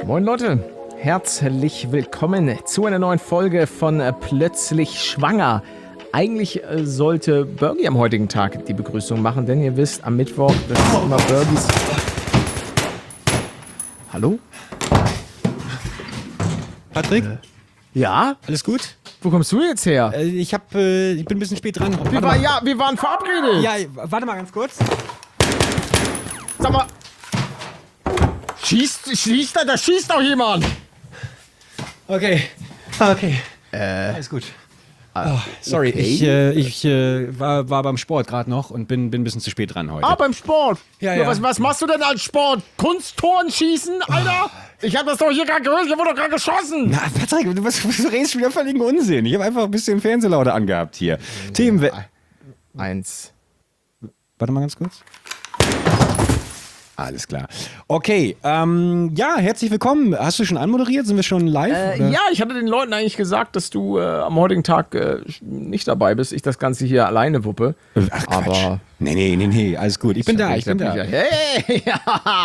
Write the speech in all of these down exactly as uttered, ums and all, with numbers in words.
Moin Leute, herzlich willkommen zu einer neuen Folge von äh, Plötzlich Schwanger. Eigentlich äh, sollte Bergie am heutigen Tag die Begrüßung machen, denn ihr wisst, am Mittwoch, das ist immer Bergies... Hallo? Patrick? Äh, ja? Alles gut? Wo kommst du jetzt her? Äh, ich hab, äh, ich bin ein bisschen spät dran. Wir, war, ja, wir waren verabredet. Ja, warte mal ganz kurz. Sag mal... Schießt, schießt da, da schießt doch jemand! Okay, okay. Äh... Alles gut. Oh, sorry, okay. ich, äh, ich äh, war, war beim Sport gerade noch und bin, bin ein bisschen zu spät dran heute. Ah, beim Sport? Ja, ja. ja. Was, was machst du denn als Sport? Kunstturnen schießen, Alter? Ich hab das doch hier gerade gehört, hier wurde doch gerade geschossen. Na, Patrick, du, was, du redest schon wieder völligen Unsinn. Ich habe einfach ein bisschen Fernsehlaute angehabt hier. Mhm. Themen... Eins. Warte mal ganz kurz. Alles klar. Okay, ähm, ja, herzlich willkommen. Hast du schon anmoderiert? Sind wir schon live? Äh, ja, ich hatte den Leuten eigentlich gesagt, dass du äh, am heutigen Tag äh, nicht dabei bist. Ich das Ganze hier alleine wuppe. Ach, Quatsch. Aber nee, nee, nee, nee, alles gut. Ich bin da, ich bin da. Hey, ja,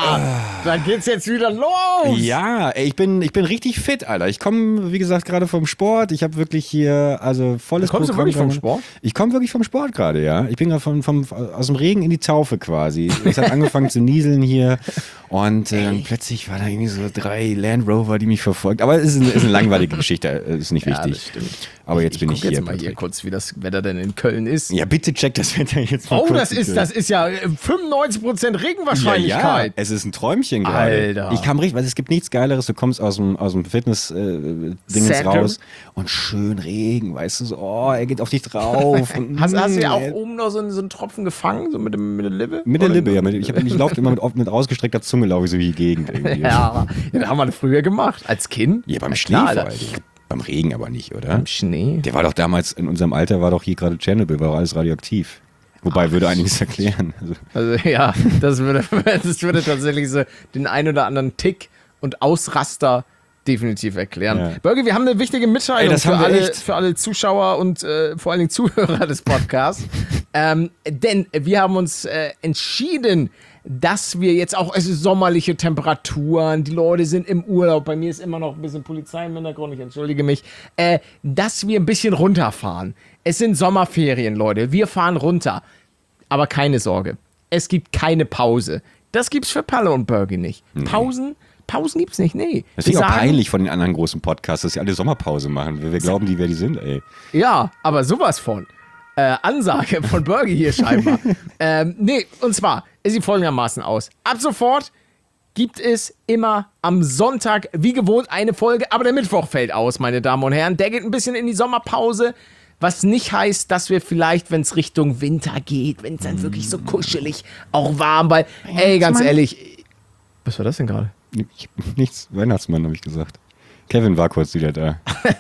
dann geht's jetzt wieder los. Ja, ey, ich bin, ich bin richtig fit, Alter. Ich komme, wie gesagt, gerade vom Sport. Ich habe wirklich hier, also volles Kommst du Programm wirklich vom dran. Sport? Ich komme wirklich vom Sport gerade, ja. Ich bin gerade vom, vom, aus dem Regen in die Taufe quasi. Es hat angefangen zu nieseln hier und äh, dann plötzlich waren da irgendwie so drei Land Rover, die mich verfolgt. Aber es ist, ein, ist eine langweilige Geschichte, ist nicht Ja, wichtig. das stimmt. Aber jetzt ich, bin ich ich guck hier. jetzt mal hier kurz, wie das Wetter denn in Köln ist. Ja, bitte check das Wetter jetzt mal Oh, kurz. das ist, das ist ja fünfundneunzig Prozent Regenwahrscheinlichkeit. Ja, ja, es ist ein Träumchen gerade. Alter. Ich kam richtig, weil es gibt nichts Geileres, du kommst aus dem, aus dem Fitness-Dingens äh, raus und schön Regen, weißt du, so, oh, er geht auf dich drauf. Und, Hast, hast du ja auch äh, oben noch so einen, so einen Tropfen gefangen, so mit, dem, mit der Lippe? Mit der Oder? Lippe, ja. Mit, ich hab, ich laufe immer mit, mit ausgestreckter Zunge, laufe ich so wie die Gegend irgendwie. Ja, ja, das haben wir früher gemacht, als Kind. Ja, beim Na Schnee klar, vor Alter. allen Dingen. Beim Regen aber nicht, oder? Beim Schnee? Der war doch damals, in unserem Alter war doch hier gerade Tschernobyl, war doch alles radioaktiv. Wobei, Ach, würde einiges erklären. Also, Also ja, das würde, das würde tatsächlich so den ein oder anderen Tick und Ausraster definitiv erklären. Ja. Bergie, wir haben eine wichtige Mitteilung Ey, das für, haben wir alle, echt. für alle Zuschauer und äh, vor allen Dingen Zuhörer des Podcasts. ähm, denn wir haben uns äh, entschieden, dass wir jetzt auch, es ist sommerliche Temperaturen, die Leute sind im Urlaub, bei mir ist immer noch ein bisschen Polizei im Hintergrund, ich entschuldige mich, äh, dass wir ein bisschen runterfahren. Es sind Sommerferien, Leute, wir fahren runter. Aber keine Sorge, es gibt keine Pause. Das gibt's für Palle und Bergie nicht. Nee. Pausen, Pausen gibt's nicht, nee. das Wir ist auch sagen- peinlich von den anderen großen Podcasts, dass sie alle Sommerpause machen. Wir, wir glauben, die, wer die sind, ey. Ja, aber sowas von. Äh, Ansage von Bergie hier scheinbar. ähm, nee, und zwar, es sieht folgendermaßen aus. Ab sofort gibt es immer am Sonntag, wie gewohnt, eine Folge, aber der Mittwoch fällt aus, meine Damen und Herren. Der geht ein bisschen in die Sommerpause, was nicht heißt, dass wir vielleicht, wenn es Richtung Winter geht, wenn es dann wirklich so kuschelig, auch warm, weil, ey, ganz ehrlich, was war das denn gerade? Ich, nichts, Weihnachtsmann, habe ich gesagt. Kevin war kurz wieder da.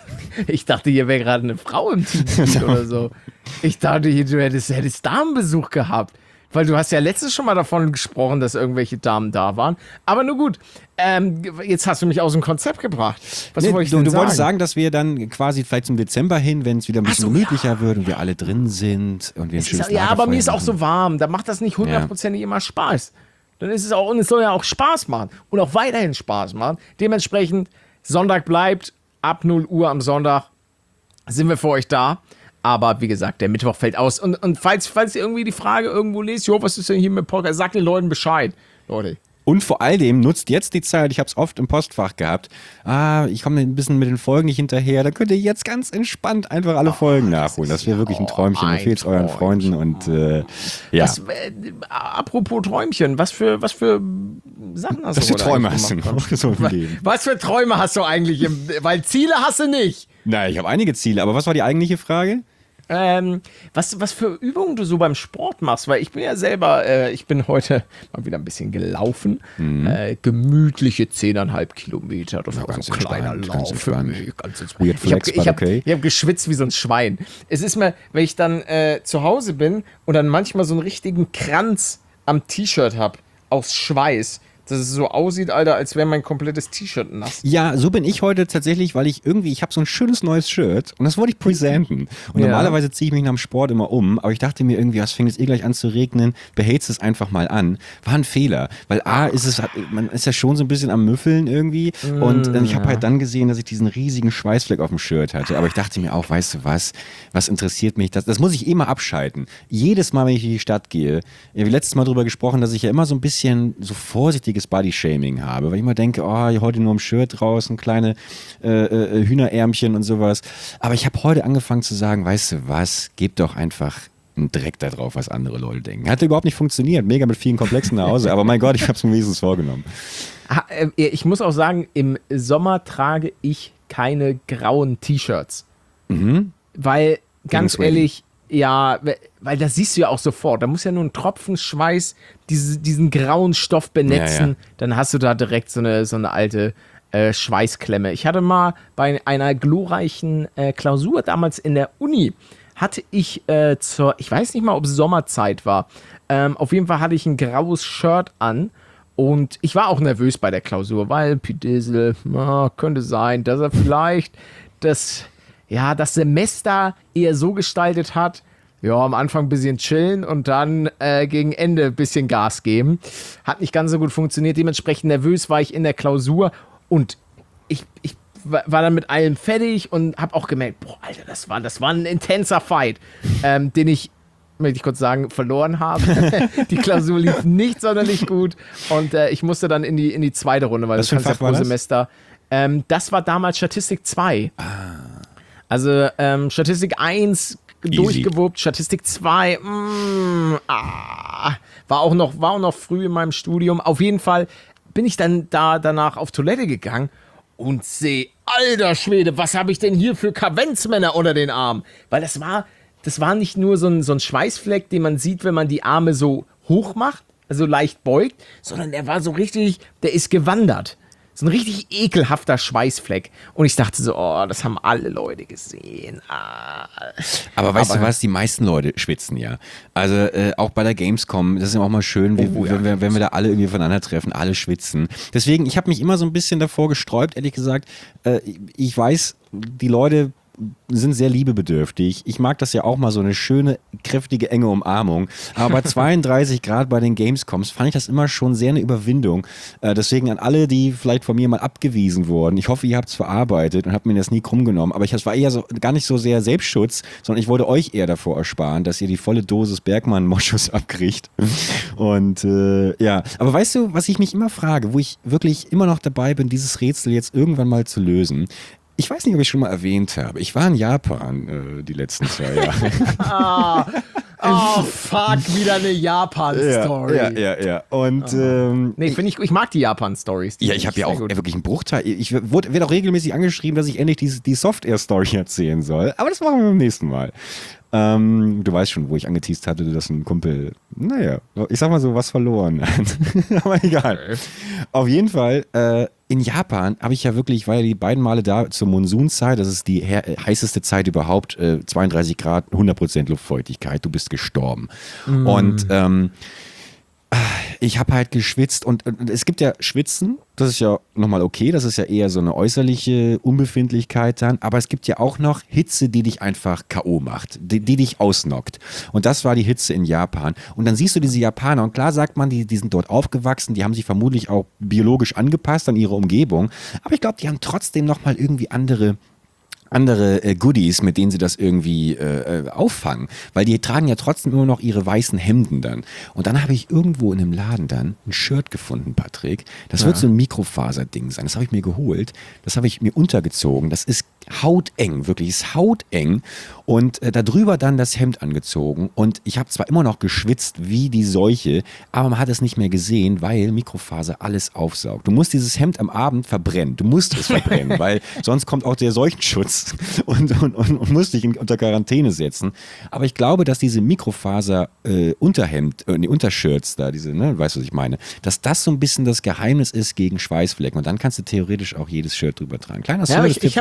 Ich dachte, hier wäre gerade eine Frau im Team oder so. Ich dachte, hier, du hättest, hättest Damenbesuch gehabt. Weil du hast ja letztens schon mal davon gesprochen, dass irgendwelche Damen da waren. Aber nur gut, ähm, jetzt hast du mich aus dem Konzept gebracht. Was Nee, wollte ich du denn du sagen? wolltest sagen, dass wir dann quasi vielleicht zum Dezember hin, wenn es wieder ein bisschen so, gemütlicher ja. wird und wir alle drin sind und wir ein Es schönes ist, ja, aber mir ist auch Lagerfeuer so warm. Da macht das nicht hundertprozentig immer Spaß. Dann ist es auch, und es soll ja auch Spaß machen. Und auch weiterhin Spaß machen. Dementsprechend, Sonntag bleibt, ab null Uhr am Sonntag sind wir für euch da. Aber wie gesagt, der Mittwoch fällt aus. Und, und falls, falls ihr irgendwie die Frage irgendwo lest, jo, was ist denn hier mit Podcast, sagt den Leuten Bescheid. Leute. Und vor allem nutzt jetzt die Zeit, ich habe es oft im Postfach gehabt, ah, ich komme ein bisschen mit den Folgen nicht hinterher, da könnt ihr jetzt ganz entspannt einfach alle Folgen nachholen. Das wäre wirklich ein Träumchen, ein empfehlt es euren Träumchen. Freunden und äh, ja. Was, äh, apropos Träumchen, was für, was für Sachen hast Was du für heute Träume eigentlich hast du gemacht? noch so im Leben? Was für Träume hast du eigentlich? Im, weil Ziele hast du nicht. Na, ich habe einige Ziele, aber was war die eigentliche Frage? Ähm, was, was für Übungen du so beim Sport machst, weil ich bin ja selber, äh, ich bin heute mal wieder ein bisschen gelaufen, Mhm. äh, gemütliche zehneinhalb Kilometer, das war ganz so ein kleiner entspannt, Lauf ganz für entspannt. mich. Ganz entspannt. Weird Ich habe flex, ich but hab, okay. ich hab geschwitzt wie so ein Schwein. Es ist mir, wenn ich dann äh, zu Hause bin und dann manchmal so einen richtigen Kranz am T-Shirt habe, aus Schweiß, dass es so aussieht, Alter, als wäre mein komplettes T-Shirt nass. Ja, so bin ich heute tatsächlich, weil ich irgendwie, ich habe so ein schönes neues Shirt und das wollte ich präsenten. Und Ja. normalerweise ziehe ich mich nach dem Sport immer um, aber ich dachte mir irgendwie, es fängt jetzt eh gleich an zu regnen, behältst es einfach mal an. War ein Fehler, weil A, ist es, man ist ja schon so ein bisschen am Müffeln irgendwie und äh, ich habe halt dann gesehen, dass ich diesen riesigen Schweißfleck auf dem Shirt hatte. Aber ich dachte mir auch, weißt du was, was interessiert mich das? Das muss ich eh mal abschalten. Jedes Mal, wenn ich in die Stadt gehe, ich habe letztes Mal darüber gesprochen, dass ich ja immer so ein bisschen so vorsichtiges Bodyshaming habe, weil ich immer denke, oh, heute nur im Shirt draußen, kleine äh, äh, Hühnerärmchen und sowas. Aber ich habe heute angefangen zu sagen, weißt du was, gib doch einfach einen Dreck da drauf, was andere Leute denken. Hat überhaupt nicht funktioniert, mega mit vielen Komplexen nach Hause, aber mein Gott, ich habe es mir wenigstens vorgenommen. Ah, äh, Ich muss auch sagen, im Sommer trage ich keine grauen T-Shirts. Mhm. Weil, ganz Sweaty. ehrlich, ja, weil das siehst du ja auch sofort. Da muss ja nur ein Tropfen Schweiß diese, diesen grauen Stoff benetzen. Ja, ja. Dann hast du da direkt so eine, so eine alte äh, Schweißklemme. Ich hatte mal bei einer glorreichen äh, Klausur damals in der Uni, hatte ich äh, zur, ich weiß nicht mal, ob es Sommerzeit war. Ähm, auf jeden Fall hatte ich ein graues Shirt an. Und ich war auch nervös bei der Klausur, weil Pidissel, ah, könnte sein, dass er vielleicht das, ja, das Semester eher so gestaltet hat, ja, am Anfang ein bisschen chillen und dann äh, gegen Ende ein bisschen Gas geben. Hat nicht ganz so gut funktioniert. Dementsprechend nervös war ich in der Klausur und ich, ich war war dann mit allem fertig und habe auch gemerkt, boah, Alter, das war, das war ein intenser Fight, ähm, den ich, möchte ich kurz sagen, verloren habe. Die Klausur lief nicht sonderlich gut und äh, ich musste dann in die, in die zweite Runde, weil Was das für ein kannst ja Fach war pro das? Semester. Ähm, das war damals Statistik zwei. Also ähm, Statistik eins durchgewuppt, Statistik zwei, mm, ah, war, auch noch, war auch noch früh in meinem Studium. Auf jeden Fall bin ich dann da danach auf Toilette gegangen und sehe, alter Schwede, was habe ich denn hier für Kavenzmänner unter den Armen? Weil das war, das war nicht nur so ein, so ein Schweißfleck, den man sieht, wenn man die Arme so hoch macht, also leicht beugt, sondern der war so richtig, der ist gewandert. So ein richtig ekelhafter Schweißfleck. Und ich dachte so, oh, das haben alle Leute gesehen. Ah. Aber weißt Aber- du was, die meisten Leute schwitzen ja. Also äh, auch bei der Gamescom, das ist ja auch mal schön, wie, Oh, ja, wenn, wir, wenn wir da alle irgendwie voneinander treffen, alle schwitzen. Deswegen, ich habe mich immer so ein bisschen davor gesträubt, ehrlich gesagt. Äh, ich weiß, die Leute sind sehr liebebedürftig. Ich mag das ja auch mal, so eine schöne, kräftige, enge Umarmung. Aber bei zweiunddreißig Grad bei den Gamescoms fand ich das immer schon sehr eine Überwindung. Äh, deswegen an alle, die vielleicht von mir mal abgewiesen wurden. Ich hoffe, ihr habt es verarbeitet und habt mir das nie krumm genommen. Aber ich, das war eher so, gar nicht so sehr Selbstschutz, sondern ich wollte euch eher davor ersparen, dass ihr die volle Dosis Bergmann-Moschus abkriegt. Und äh, ja, aber weißt du, was ich mich immer frage, wo ich wirklich immer noch dabei bin, dieses Rätsel jetzt irgendwann mal zu lösen? Ich weiß nicht, ob ich schon mal erwähnt habe. Ich war in Japan äh, die letzten zwei Jahre. Ah, oh, fuck, wieder eine Japan-Story. Ja, ja, ja, ja. Und ähm, Nee, finde ich, ich mag die Japan-Stories. Die ja, finde ich habe ja sehr auch gut. wirklich einen Bruchteil. Ich wurde, werde auch regelmäßig angeschrieben, dass ich endlich die, die Software-Story erzählen soll. Aber das machen wir beim nächsten Mal. Ähm, du weißt schon, wo ich angeteased hatte, dass ein Kumpel, naja, ich sag mal so, was verloren hat. Aber egal. Okay. Auf jeden Fall, äh, in Japan habe ich ja wirklich, ich war ja die beiden Male da zur Monsunzeit, das ist die her- äh, heißeste Zeit überhaupt, äh, zweiunddreißig Grad, hundert Prozent Luftfeuchtigkeit, du bist gestorben. Und ähm, ich habe halt geschwitzt und, und es gibt ja Schwitzen, das ist ja nochmal okay, das ist ja eher so eine äußerliche Unbefindlichkeit dann, aber es gibt ja auch noch Hitze, die dich einfach K O macht, die, die dich ausnockt. Und das war die Hitze in Japan. Und dann siehst du diese Japaner und klar sagt man, die, die sind dort aufgewachsen, die haben sich vermutlich auch biologisch angepasst an ihre Umgebung, aber ich glaube, die haben trotzdem nochmal irgendwie andere andere äh, Goodies, mit denen sie das irgendwie äh, auffangen. Weil die tragen ja trotzdem immer noch ihre weißen Hemden dann. Und dann habe ich irgendwo in einem Laden dann ein Shirt gefunden, Patrick. Das wird so ein Mikrofaserding sein. Das habe ich mir geholt. Das habe ich mir untergezogen. Das ist hauteng, wirklich. Ist hauteng. Und äh, darüber dann das Hemd angezogen. Und ich habe zwar immer noch geschwitzt wie die Seuche, aber man hat es nicht mehr gesehen, weil Mikrofaser alles aufsaugt. Du musst dieses Hemd am Abend verbrennen. Du musst es verbrennen, weil sonst kommt auch der Seuchenschutz und, und, und, und musst dich in, unter Quarantäne setzen. Aber ich glaube, dass diese Mikrofaser-Unterhemd, äh, die Untershirts da, diese, ne, weißt du, was ich meine, dass das so ein bisschen das Geheimnis ist gegen Schweißflecken. Und dann kannst du theoretisch auch jedes Shirt drüber tragen. Kleiner Ja, aber ich, Service-Tipp ich habe von meiner hab Seite.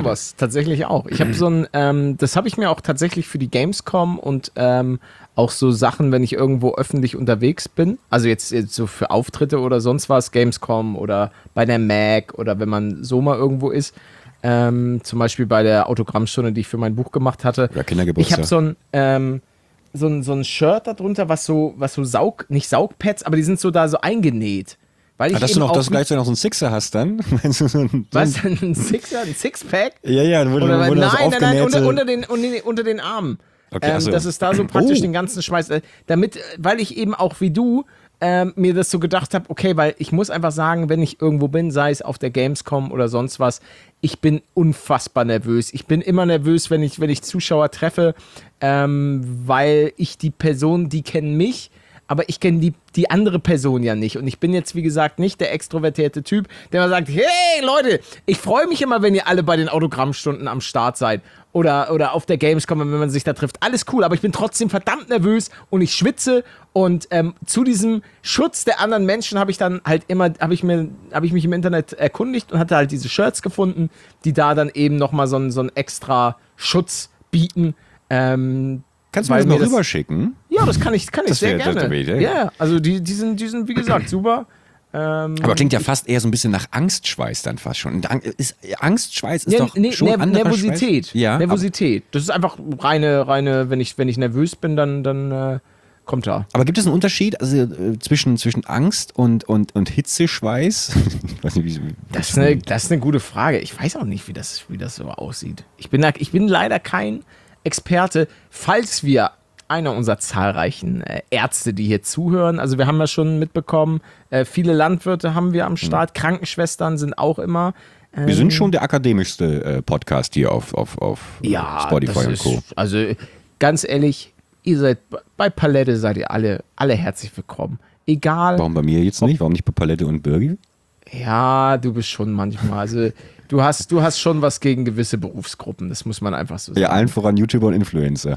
sowas tatsächlich auch. Ich habe so ein, ähm, das habe ich mir auch tatsächlich für die Gamescom und ähm, auch so Sachen, wenn ich irgendwo öffentlich unterwegs bin, also jetzt, jetzt so für Auftritte oder sonst was, Gamescom oder bei der Mac oder wenn man so mal irgendwo ist, ähm, zum Beispiel bei der Autogrammstunde, die ich für mein Buch gemacht hatte. Oder Kindergeburtstag. Ich habe so ein, ähm, so ein, so ein Shirt darunter, was so, was so Saug, nicht Saugpads, aber die sind so da so eingenäht. Weil ich Ah, dass du eben noch, auch dass du gleich so noch so einen Sixer hast dann? Meinst du so ein, so was, ein, ein Sixer, ein Sixpack? ja, ja, wo, Oder, wo nein, das nein, nein, unter, aufgenähte... unter, den, unter, unter den Armen. Okay, ähm, ach so. dass es da so praktisch Oh. den ganzen Schweiß, äh, damit, äh, weil ich eben auch wie du ähm, mir das so gedacht habe, okay, weil ich muss einfach sagen, wenn ich irgendwo bin, sei es auf der Gamescom oder sonst was, ich bin unfassbar nervös. Ich bin immer nervös, wenn ich, wenn ich Zuschauer treffe, ähm, weil ich die Person, die kennen mich, aber ich kenne die, die andere Person ja nicht. Und ich bin jetzt, wie gesagt, nicht der extrovertierte Typ, der mal sagt, hey Leute, ich freue mich immer, wenn ihr alle bei den Autogrammstunden am Start seid. Oder, oder auf der Gamescom, wenn man sich da trifft. Alles cool, aber ich bin trotzdem verdammt nervös und ich schwitze. Und ähm, zu diesem Schutz der anderen Menschen habe ich dann halt immer, habe ich mir, habe ich mich im Internet erkundigt und hatte halt diese Shirts gefunden, die da dann eben nochmal so einen, so einen extra Schutz bieten. Ähm, Kannst du mir weil das mal mir das- rüberschicken? Ja, das kann ich, kann ich Das sehr wär- das gerne. wär Ja, eine Idee. ja, also die, die, sind, die sind, wie gesagt, super. Ähm, Aber klingt ja fast eher so ein bisschen nach Angstschweiß dann fast schon. Und Ang- ist, Angstschweiß ist ne, doch ne, schon Ner- anderer Nervosität. Schweiß. Ja, aber- Nervosität. Das ist einfach reine, reine, wenn ich, wenn ich nervös bin, dann, dann äh, kommt da. Aber gibt es einen Unterschied also, äh, zwischen, zwischen Angst und, und, und Hitzeschweiß? Ich weiß nicht, wie, Das ist, eine, das ist eine gute Frage. Ich weiß auch nicht, wie das, wie das so aussieht. Ich bin, da, ich bin leider kein Experte. Falls wir einer unserer zahlreichen äh, Ärzte, die hier zuhören, also wir haben ja schon mitbekommen, äh, viele Landwirte haben wir am Start, Krankenschwestern sind auch immer. Ähm, Wir sind schon der akademischste äh, Podcast hier auf, auf, auf ja, Spotify das und ist, Co. also ganz ehrlich, ihr seid bei Palette seid ihr alle, alle herzlich willkommen. Egal. Warum bei mir jetzt nicht? Warum nicht bei Palette und Birgi? Ja, du bist schon manchmal. Also du hast, du hast schon was gegen gewisse Berufsgruppen, das muss man einfach so sagen. Ja, allen voran YouTuber und Influencer.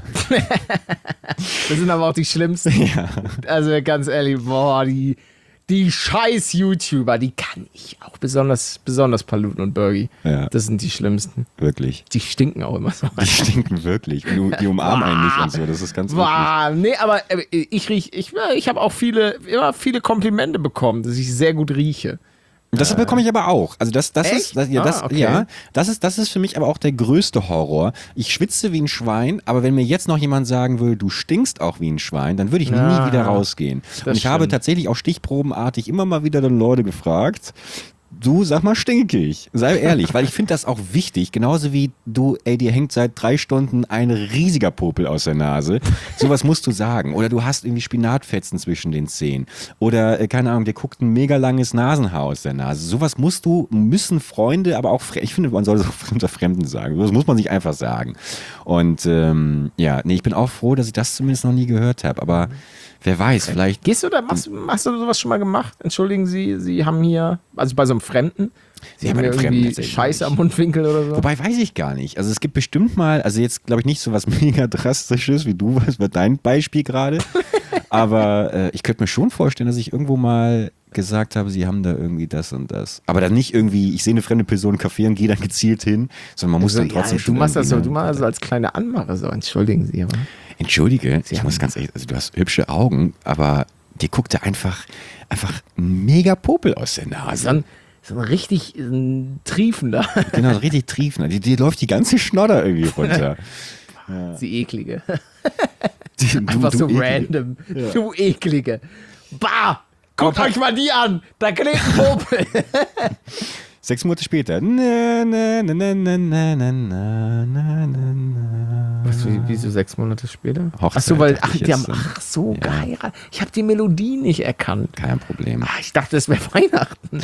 Das sind aber auch die schlimmsten. Ja. Also ganz ehrlich, boah, die, die scheiß YouTuber, die kann ich auch besonders, besonders Paluten und Bergi. Ja. Das sind die schlimmsten. Wirklich. Die stinken auch immer so. Die stinken wirklich. Und die, die umarmen einen nicht und so. Das ist ganz eklig. Wow, nee, aber äh, ich riech, ich, ich habe auch viele, immer viele Komplimente bekommen, dass ich sehr gut rieche. Das bekomme ich aber auch. Also das, das Echt? ist, das, ja, Ah, das, okay. ja, das ist, das ist für mich aber auch der größte Horror. Ich schwitze wie ein Schwein, aber wenn mir jetzt noch jemand sagen will, du stinkst auch wie ein Schwein, dann würde ich Ja, nie wieder rausgehen. Und ich habe stimmt. tatsächlich auch stichprobenartig immer mal wieder dann Leute gefragt, du, sag mal, stink ich. Sei ehrlich, weil ich finde das auch wichtig. Genauso wie du, ey, dir hängt seit drei Stunden ein riesiger Popel aus der Nase. Sowas musst du sagen. Oder du hast irgendwie Spinatfetzen zwischen den Zähnen. Oder, äh, keine Ahnung, dir guckt ein mega langes Nasenhaar aus der Nase. Sowas musst du, müssen Freunde, aber auch, Fre- ich finde, man soll es auch unter Fremden sagen. Das muss man sich einfach sagen. Und, ähm, ja, nee, ich bin auch froh, dass ich das zumindest noch nie gehört habe. Aber wer weiß, vielleicht... Gehst du da, machst, hast du sowas schon mal gemacht? Entschuldigen Sie, Sie haben hier, also bei so einem Fremden, Sie Ja, haben bei hier einem Fremden irgendwie tatsächlich Scheiße nicht. am Mundwinkel oder so? Wobei, weiß ich gar nicht. Also es gibt bestimmt mal, also jetzt glaube ich nicht so was mega drastisches wie du, was war dein Beispiel gerade. Aber äh, ich könnte mir schon vorstellen, dass ich irgendwo mal gesagt habe, sie haben da irgendwie das und das. Aber dann nicht irgendwie, ich sehe eine fremde Person im Café und gehe dann gezielt hin, sondern man muss Also, dann trotzdem ja, du schon machst das so, irgendwie du machst das so als kleine Anmache so, entschuldigen Sie aber. Entschuldige, ich haben- muss ganz ehrlich, also du hast hübsche Augen, aber dir guckt da einfach, einfach ein mega Popel aus der So Nase. ein, so ein richtig äh, triefender, Genau, so richtig triefend. Die, die läuft die ganze Schnodder irgendwie runter. sie eklige. Du, Einfach du so Eklige. random. Du eklige. Bah! Guckt Aber- euch mal die an! Da klebt ein Popel! Sechs Monate später. Na, na, na, na, na, na, na, na, na, na. Was, wie, wieso sechs Monate später? Hochzeit, ach so, weil, dachte ach, ich die haben, jetzt. ach so, Ja. geheiratet. Ich habe die Melodie nicht erkannt. Kein Problem. Ah, ich dachte, es wäre Weihnachten.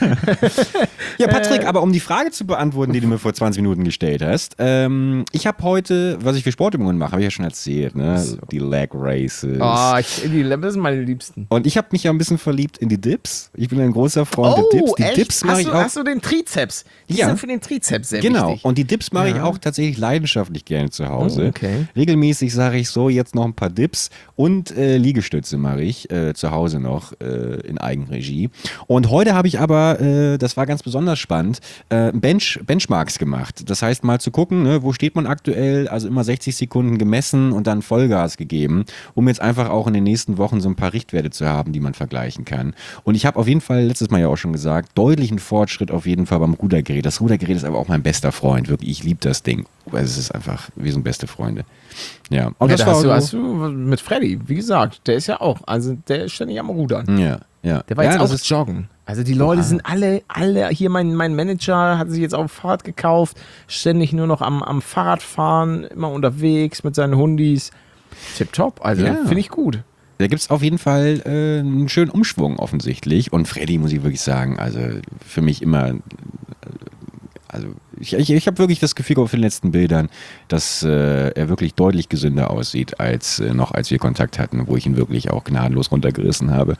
Ja, Patrick, Äh. aber um die Frage zu beantworten, die du mir vor zwanzig Minuten gestellt hast. Ähm, ich habe heute, was ich für Sportübungen mache, habe ich ja schon erzählt, ne? So. Die Leg Races. Oh, ich, die, das sind meine Liebsten. Und ich habe mich ja ein bisschen verliebt in die Dips. Ich bin ein großer Freund der Dips. Die echt? Dips mache hast, ich du, auch. hast du den Trizeps? Die Ja. sind für den Trizeps sehr Genau. wichtig. Und die Dips mache ich Ja. auch tatsächlich leidenschaftlich gerne zu Hause. Woche. Okay. Regelmäßig sage ich so, jetzt noch ein paar Dips und äh, Liegestütze mache ich äh, zu Hause noch äh, in Eigenregie. Und heute habe ich aber, äh, das war ganz besonders spannend, äh, Bench, Benchmarks gemacht. Das heißt mal zu gucken, ne, wo steht man aktuell, also immer sechzig Sekunden gemessen und dann Vollgas gegeben, um jetzt einfach auch in den nächsten Wochen so ein paar Richtwerte zu haben, die man vergleichen kann. Und ich habe auf jeden Fall, letztes Mal ja auch schon gesagt, deutlichen Fortschritt auf jeden Fall beim Rudergerät. Das Rudergerät ist aber auch mein bester Freund, wirklich. Ich liebe das Ding. Es ist einfach, wir sind beste Freunde. Ja, und Ja, das da war hast, du, so, hast du mit Freddy, wie gesagt, der ist ja auch, also der ist ständig am Rudern. ja, ja. Der war ja, jetzt das auch ist, joggen. Also die Leute Oha. sind alle, alle, hier mein, mein Manager hat sich jetzt auch Fahrrad gekauft, ständig nur noch am, am Fahrrad fahren, immer unterwegs mit seinen Hundis. Tipptopp, also Ja. finde ich gut. Da gibt es auf jeden Fall äh, einen schönen Umschwung offensichtlich. Und Freddy, muss ich wirklich sagen, also für mich immer, äh, also ich, ich, ich habe wirklich das Gefühl auf den letzten Bildern, dass äh, er wirklich deutlich gesünder aussieht, als äh, noch als wir Kontakt hatten, wo ich ihn wirklich auch gnadenlos runtergerissen habe.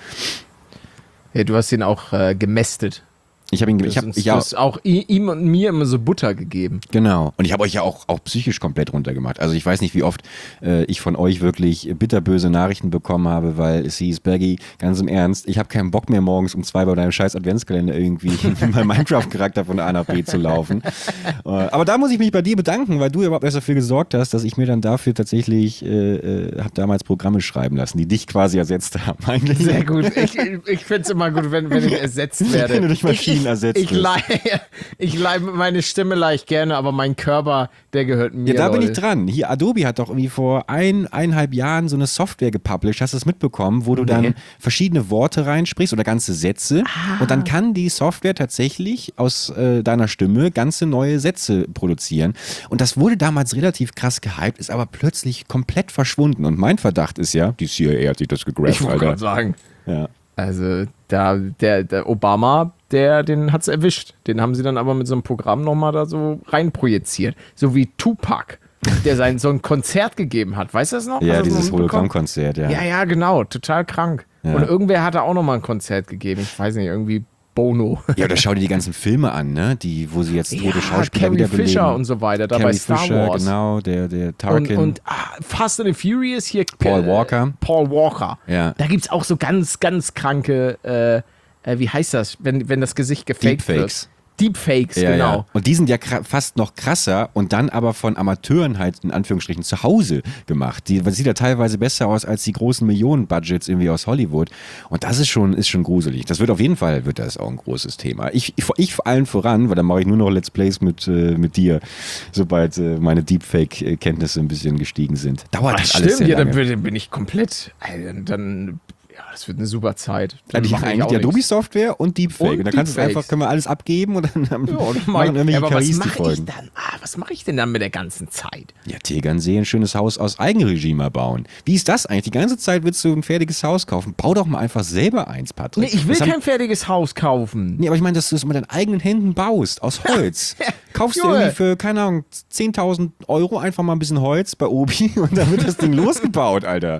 Ja, du hast ihn auch äh, gemästet. Ich habe ihn, Du ich hast habe, uns ich auch, das auch i- ihm und mir immer so Butter gegeben. genau. Und ich habe euch ja auch, auch psychisch komplett runtergemacht. Also ich weiß nicht, wie oft äh, ich von euch wirklich bitterböse Nachrichten bekommen habe, weil es hieß, Bergi, ganz im Ernst, ich habe keinen Bock mehr morgens um zwei bei deinem scheiß Adventskalender irgendwie mein Minecraft-Charakter von A nach B zu laufen. Äh, aber da muss ich mich bei dir bedanken, weil du überhaupt erst dafür gesorgt hast, dass ich mir dann dafür tatsächlich, äh, äh, habe damals Programme schreiben lassen, die dich quasi ersetzt haben. Eigentlich. Sehr gut. Ich, ich finde es immer gut, wenn, wenn ich ersetzt werde. Wenn du durch Maschinen ich, ich, ersetzt ich, wirst. leih, ich leih meine Stimme leicht gerne, aber mein Körper, der gehört mir. Ja, da bin ich Leute. dran. Hier, Adobe hat doch irgendwie vor ein, eineinhalb Jahren so eine Software gepublished. Hast du es mitbekommen, wo du dann Nee. verschiedene Worte reinsprichst oder ganze Sätze und dann kann die Software tatsächlich aus äh, deiner Stimme ganze neue Sätze produzieren. Und das wurde damals relativ krass gehypt, ist aber plötzlich komplett verschwunden. Und mein Verdacht ist ja, die C I A hat sich das Ich gegrabt, wollte gerade Alter. sagen. Ja. Also, da, der, der Obama, der, den hat's erwischt. Den haben sie dann aber mit so einem Programm nochmal da so reinprojiziert. So wie Tupac, der sein, so ein Konzert gegeben hat. Weißt du das noch? Ja, Hast du das dieses noch mitbekommen? Hologrammkonzert, ja. Ja, ja, genau. Total krank. Ja. Und irgendwer hatte auch nochmal ein Konzert gegeben. Ich weiß nicht, irgendwie Bono. Ja, oder schau dir die ganzen Filme an, ne? Die, wo sie jetzt tote Schauspieler Carrie wiederbeleben. Fisher und so weiter, da bei Carrie Star Fisher, Wars. genau, der, der Und, Tarkin. und ah, Fast and the Furious hier. Paul äh, Walker. Paul Walker. Ja. Da gibt es auch so ganz, ganz kranke, äh, äh, wie heißt das, wenn, wenn das Gesicht gefaked Deepfakes. wird. Deepfakes, Ja, genau. ja. Und die sind ja kra- fast noch krasser und dann aber von Amateuren halt in Anführungsstrichen zu Hause gemacht. Die das sieht ja teilweise besser aus als die großen Millionen-Budgets irgendwie aus Hollywood. Und das ist schon, ist schon gruselig. Das wird auf jeden Fall, wird das auch ein großes Thema. Ich, ich, ich vor allen voran, weil dann mache ich nur noch Let's Plays mit, äh, mit dir, sobald äh, meine Deepfake-Kenntnisse ein bisschen gestiegen sind. Dauert Ach, das alles stimmt, sehr ja, dann lange. bin, bin ich komplett, Alter, dann, ja, das wird eine super Zeit. Dann Also ich mach habe ich eigentlich auch die nichts. Adobe-Software und Deepfake. Und Und, da kannst du es Deepfakes. einfach, können wir alles abgeben und dann Ja, und machen mein, irgendwelche aber was K Is die mache ich Folgen. dann? Ah, was mache ich denn dann mit der ganzen Zeit? Ja, Tegernsee, ein schönes Haus aus Eigenregie mal bauen. Wie ist das eigentlich? Die ganze Zeit willst du ein fertiges Haus kaufen. Bau doch mal einfach selber eins, Patrick. Nee, ich will Das haben- kein fertiges Haus kaufen. Nee, aber ich meine, dass du es mit deinen eigenen Händen baust, aus Holz. Kaufst du Junge. irgendwie für, keine Ahnung, zehntausend Euro einfach mal ein bisschen Holz bei Obi und dann wird das Ding losgebaut, Alter.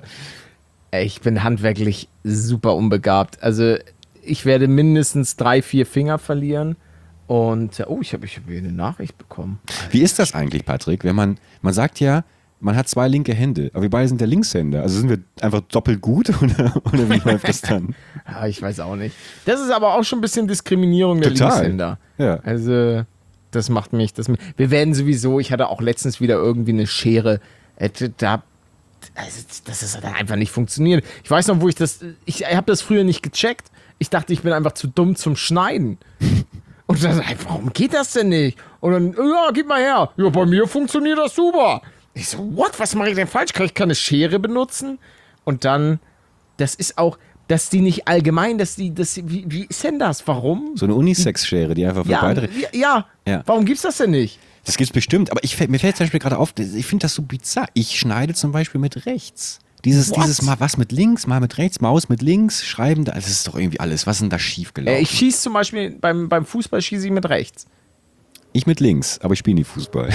Ich bin handwerklich super unbegabt. Also ich werde mindestens drei, vier Finger verlieren. Und, oh, ich habe ich hab hier eine Nachricht bekommen. Wie ist das eigentlich, Patrick? Wenn man, man sagt ja, man hat zwei linke Hände, aber wir beide sind der Linkshänder. Also sind wir einfach doppelt gut oder, oder wie läuft das dann? Ja, ich weiß auch nicht. Das ist aber auch schon ein bisschen Diskriminierung der Total. Linkshänder. Ja. Also, das macht mich, das, wir werden sowieso, ich hatte auch letztens wieder irgendwie eine Schere, äh, da, also, das ist dann einfach nicht funktioniert. Ich weiß noch, wo ich das, ich habe das früher nicht gecheckt. Ich dachte, ich bin einfach zu dumm zum Schneiden. Und dann, ey, warum geht das denn nicht? Und dann, ja, gib mal her. Ja, bei mir funktioniert das super. Ich so, what, was mache ich denn falsch? Kann ich keine Schere benutzen? Und dann, das ist auch, dass die nicht allgemein, dass die, dass die, wie, wie ist denn das? Warum? So eine Unisex-Schere, die einfach für Ja, beide. ja, ja. Ja. Warum gibt's das denn nicht? Das gibt's bestimmt, aber ich, fäll- mir fällt zum Beispiel gerade auf, ich finde das so bizarr. Ich schneide zum Beispiel mit rechts. Dieses, What? dieses mal was mit links, mal mit rechts, Maus mit links, schreiben, da- das ist doch irgendwie alles. Was ist denn da schiefgelaufen? Äh, ich schieße zum Beispiel, beim, beim Fußball schieße ich mit rechts. Ich mit links, aber ich spiele nie Fußball.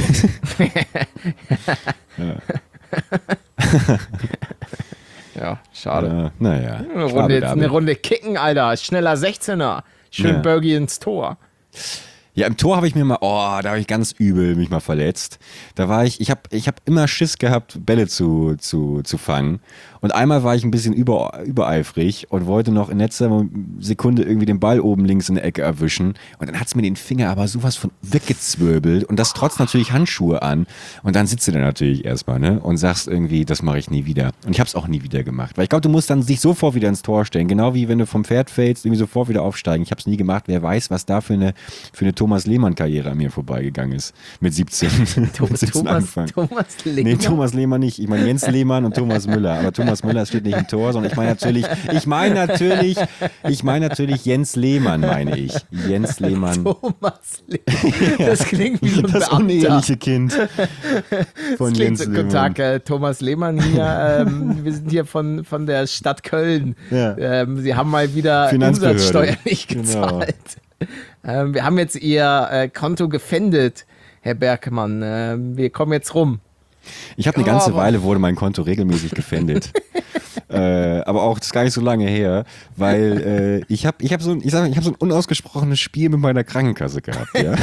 Ja, schade. Ja, naja. Eine, Runde, Schwabe jetzt, eine Runde kicken, Alter. Schneller sechzehner. Schön Ja. Bergi ins Tor. Ja, im Tor habe ich mir mal, oh, da habe ich ganz übel mich mal verletzt. Da war ich, ich habe ich hab immer Schiss gehabt, Bälle zu, zu, zu fangen. Und einmal war ich ein bisschen über, übereifrig und wollte noch in letzter Sekunde irgendwie den Ball oben links in der Ecke erwischen. Und dann hat es mir den Finger aber sowas von weggezwirbelt und das trotz natürlich Handschuhe an. Und dann sitzt du da natürlich erstmal, ne? Und sagst irgendwie, das mache ich nie wieder. Und ich habe es auch nie wieder gemacht. Weil ich glaube, du musst dann dich sofort wieder ins Tor stellen. Genau wie wenn du vom Pferd fällst, irgendwie sofort wieder aufsteigen. Ich habe es nie gemacht. Wer weiß, was da für eine, für eine Thomas Lehmann-Karriere an mir vorbeigegangen ist. Mit siebzehn. Thomas, Thomas, Thomas Lehmann? Nee, Thomas Lehmann nicht. Ich meine Jens Lehmann und Thomas Müller. Aber Thomas Müller steht nicht im Tor, sondern ich meine natürlich, ich meine natürlich, ich meine natürlich Jens Lehmann, meine ich. Jens Lehmann. Thomas Lehmann. Das klingt wie so ein das Beamter. uneheliche Kind von das Jens so, Lehmann. Guten Tag, äh, Thomas Lehmann hier. Ähm, wir sind hier von, von der Stadt Köln. Ja. Ähm, Sie haben mal wieder Finanzbehörde. Umsatzsteuer nicht Genau. gezahlt. Ähm, wir haben jetzt Ihr äh, Konto gefändet, Herr Bergmann. Ähm, wir kommen jetzt rum. Ich habe eine Ja, ganze aber- Weile wurde mein Konto regelmäßig gefändet. äh, aber auch das ist gar nicht so lange her, weil äh, ich habe ich hab so, ein- ich sag, ich hab so ein unausgesprochenes Spiel mit meiner Krankenkasse gehabt. Ja?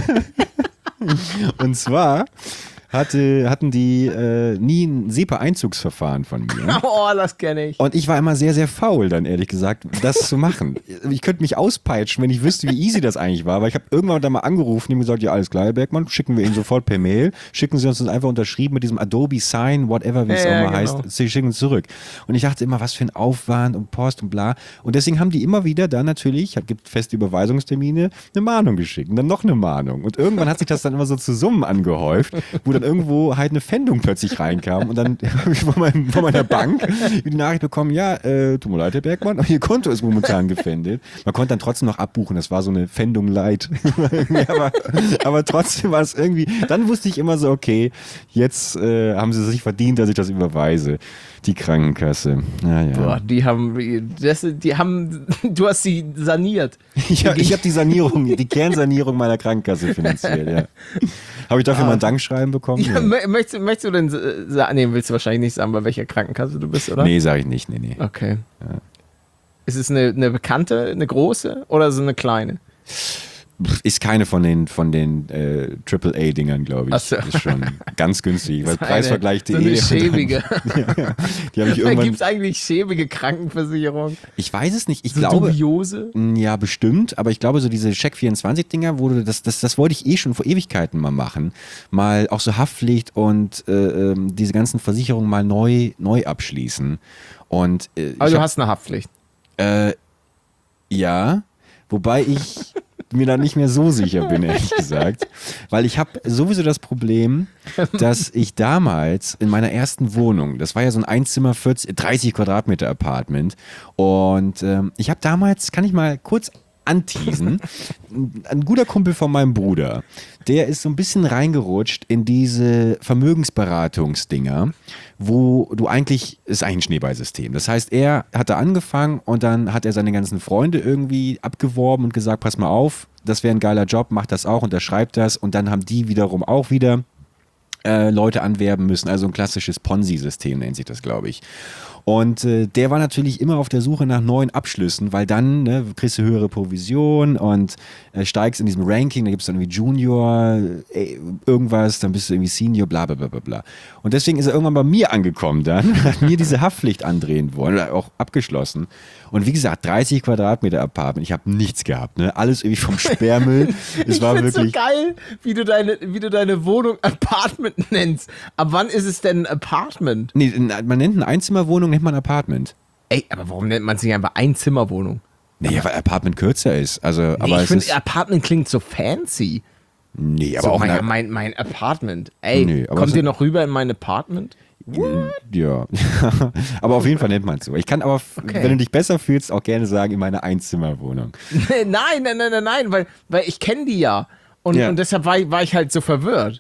Und zwar hatte, hatten die äh, nie ein SEPA-Einzugsverfahren von mir. Oh, das kenne ich. Und ich war immer sehr, sehr faul dann, ehrlich gesagt, das zu machen. Ich könnte mich auspeitschen, wenn ich wüsste, wie easy das eigentlich war, weil ich habe irgendwann da mal angerufen und gesagt, ja, alles klar, Herr Bergmann, schicken wir Ihnen sofort per Mail, schicken Sie uns das einfach unterschrieben mit diesem Adobe Sign, whatever, wie es Ja, auch ja, mal genau. heißt, Sie schicken es zurück. Und ich dachte immer, was für ein Aufwand und Post und bla. Und deswegen haben die immer wieder dann natürlich, es gibt feste Überweisungstermine, eine Mahnung geschickt und dann noch eine Mahnung. Und irgendwann hat sich das dann immer so zu Summen angehäuft, wo dann irgendwo halt eine Pfändung plötzlich reinkam und dann habe ich von, meinem, von meiner Bank die Nachricht bekommen, ja, äh, tut mir leid, Herr Bergmann, aber Ihr Konto ist momentan gefändet. Man konnte dann trotzdem noch abbuchen, das war so eine Pfändung light. aber, aber trotzdem war es irgendwie, dann wusste ich immer so, okay, jetzt äh, haben sie sich verdient, dass ich das überweise. Die Krankenkasse. Naja. Boah, die haben, das, die haben, du hast sie saniert. Ich, hab- ich habe die Sanierung, die Kernsanierung meiner Krankenkasse finanziert, ja. Habe ich dafür mal ein Dankschreiben bekommen? Ja, mö- möchtest, möchtest du denn äh, sagen, nee, willst du wahrscheinlich nicht sagen, bei welcher Krankenkasse du bist, oder? Nee, sage ich nicht, nee, nee. Okay. Ist es eine, eine bekannte, eine große oder so eine kleine? Ist keine von den, von den äh, Triple A-Dingern, glaube ich. Ach so. Ist schon ganz günstig, weil Ist eine- preisvergleich.de. So eine schäbige. Die habe ich Gibt irgendwann. es eigentlich schäbige Krankenversicherung? Ich weiß es nicht. Ich So glaube. dubiose? Ja, bestimmt, aber ich glaube, so diese Check vierundzwanzig-Dinger, wo du das, das, das wollte ich eh schon vor Ewigkeiten mal machen. Mal auch so Haftpflicht und äh, ähm, diese ganzen Versicherungen mal neu, neu abschließen. Und äh, Aber ich du hab- hast eine Haftpflicht. Äh, ja, wobei ich mir da nicht mehr so sicher bin, ehrlich gesagt. Weil ich habe sowieso das Problem, dass ich damals in meiner ersten Wohnung, das war ja so ein Einzimmer, vierzig, dreißig Quadratmeter Apartment, und ähm, ich habe damals, kann ich mal kurz anteasen, ein guter Kumpel von meinem Bruder, der ist so ein bisschen reingerutscht in diese Vermögensberatungsdinger, wo du eigentlich, ist eigentlich ein Schneeballsystem. Das heißt, er hat da angefangen und dann hat er seine ganzen Freunde irgendwie abgeworben und gesagt, pass mal auf, das wäre ein geiler Job, mach das auch, unterschreib das, und dann haben die wiederum auch wieder äh, Leute anwerben müssen. Also ein klassisches Ponzi-System nennt sich das, glaube ich. Und äh, der war natürlich immer auf der Suche nach neuen Abschlüssen, weil dann ne, kriegst du höhere Provision und äh, steigst in diesem Ranking, da gibt es dann irgendwie Junior, äh, irgendwas, dann bist du irgendwie Senior, bla bla bla bla bla. Und deswegen ist er irgendwann bei mir angekommen dann, hat mir diese Haftpflicht andrehen wollen, oder auch abgeschlossen. Und wie gesagt, dreißig Quadratmeter Apartment, ich habe nichts gehabt, ne? Alles irgendwie vom Sperrmüll. Es Ich war find's wirklich. so geil, wie du, deine, wie du deine Wohnung Apartment nennst. Ab wann ist es denn ein Apartment? Nee, man nennt eine Einzimmerwohnung, nennt man Apartment. Ey, aber warum nennt man es nicht einfach Einzimmerwohnung? Nee, weil Apartment kürzer ist. Also, Nee, aber ich es finde, ist. Apartment klingt so fancy. Nee, aber so auch mein, eine, mein, mein Apartment. Ey, Nee, aber kommt so- ihr noch rüber in mein Apartment? Ja, aber auf jeden Fall nennt man es so. Ich kann aber, Okay. wenn du dich besser fühlst, auch gerne sagen, in meiner Einzimmerwohnung. nein, nein, nein, nein, nein, weil, weil ich kenne die ja. Und, Ja. und deshalb war, ich- war ich halt so verwirrt.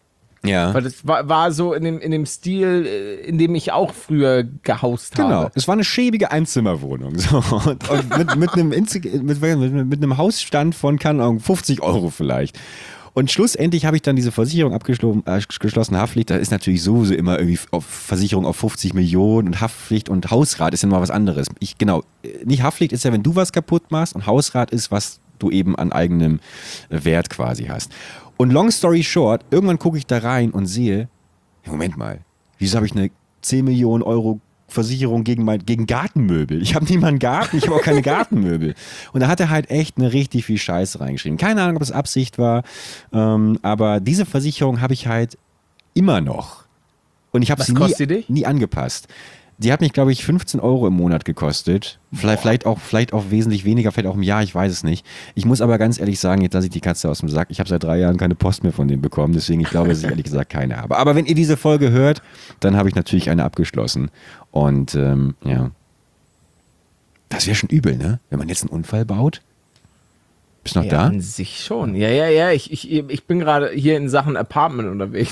Ja. Weil das war, war so in dem, in dem Stil, äh, in dem ich auch früher gehaust Genau, habe. es war eine schäbige Einzimmerwohnung. So. Und, und mit, mit, einem Inzi- mit, mit, mit einem Hausstand von, keine Ahnung, fünfzig Euro vielleicht. Und schlussendlich habe ich dann diese Versicherung abgeschlossen, äh, geschlossen, Haftpflicht. Da ist natürlich sowieso immer irgendwie auf Versicherung auf fünfzig Millionen und Haftpflicht und Hausrat ist ja mal was anderes. Ich, genau, äh, nicht Haftpflicht ist ja, wenn du was kaputt machst, und Hausrat ist, was du eben an eigenem Wert quasi hast. Und long story short, irgendwann gucke ich da rein und sehe, Moment mal, wieso habe ich eine zehn Millionen Euro Versicherung gegen, mein, gegen Gartenmöbel? Ich habe nicht mal einen Garten, ich habe auch keine Gartenmöbel. Und da hat er halt echt eine richtig viel Scheiße reingeschrieben. Keine Ahnung, ob es Absicht war, ähm, aber diese Versicherung habe ich halt immer noch. Und ich habe sie nie, nie angepasst. Die hat mich, glaube ich, fünfzehn Euro im Monat gekostet. Vielleicht, vielleicht, auch, vielleicht auch wesentlich weniger, vielleicht auch im Jahr, ich weiß es nicht. Ich muss aber ganz ehrlich sagen, jetzt lasse ich die Katze aus dem Sack. Ich habe seit drei Jahren keine Post mehr von denen bekommen, deswegen ich glaube, dass ich ehrlich gesagt keine habe. Aber wenn ihr diese Folge hört, dann habe ich natürlich eine abgeschlossen. Und ähm, ja, das wäre schon übel, ne? Wenn man jetzt einen Unfall baut. Bist du noch ja, da? An sich schon. Ja, ja, ja. Ich, ich, ich bin gerade hier in Sachen Apartment unterwegs.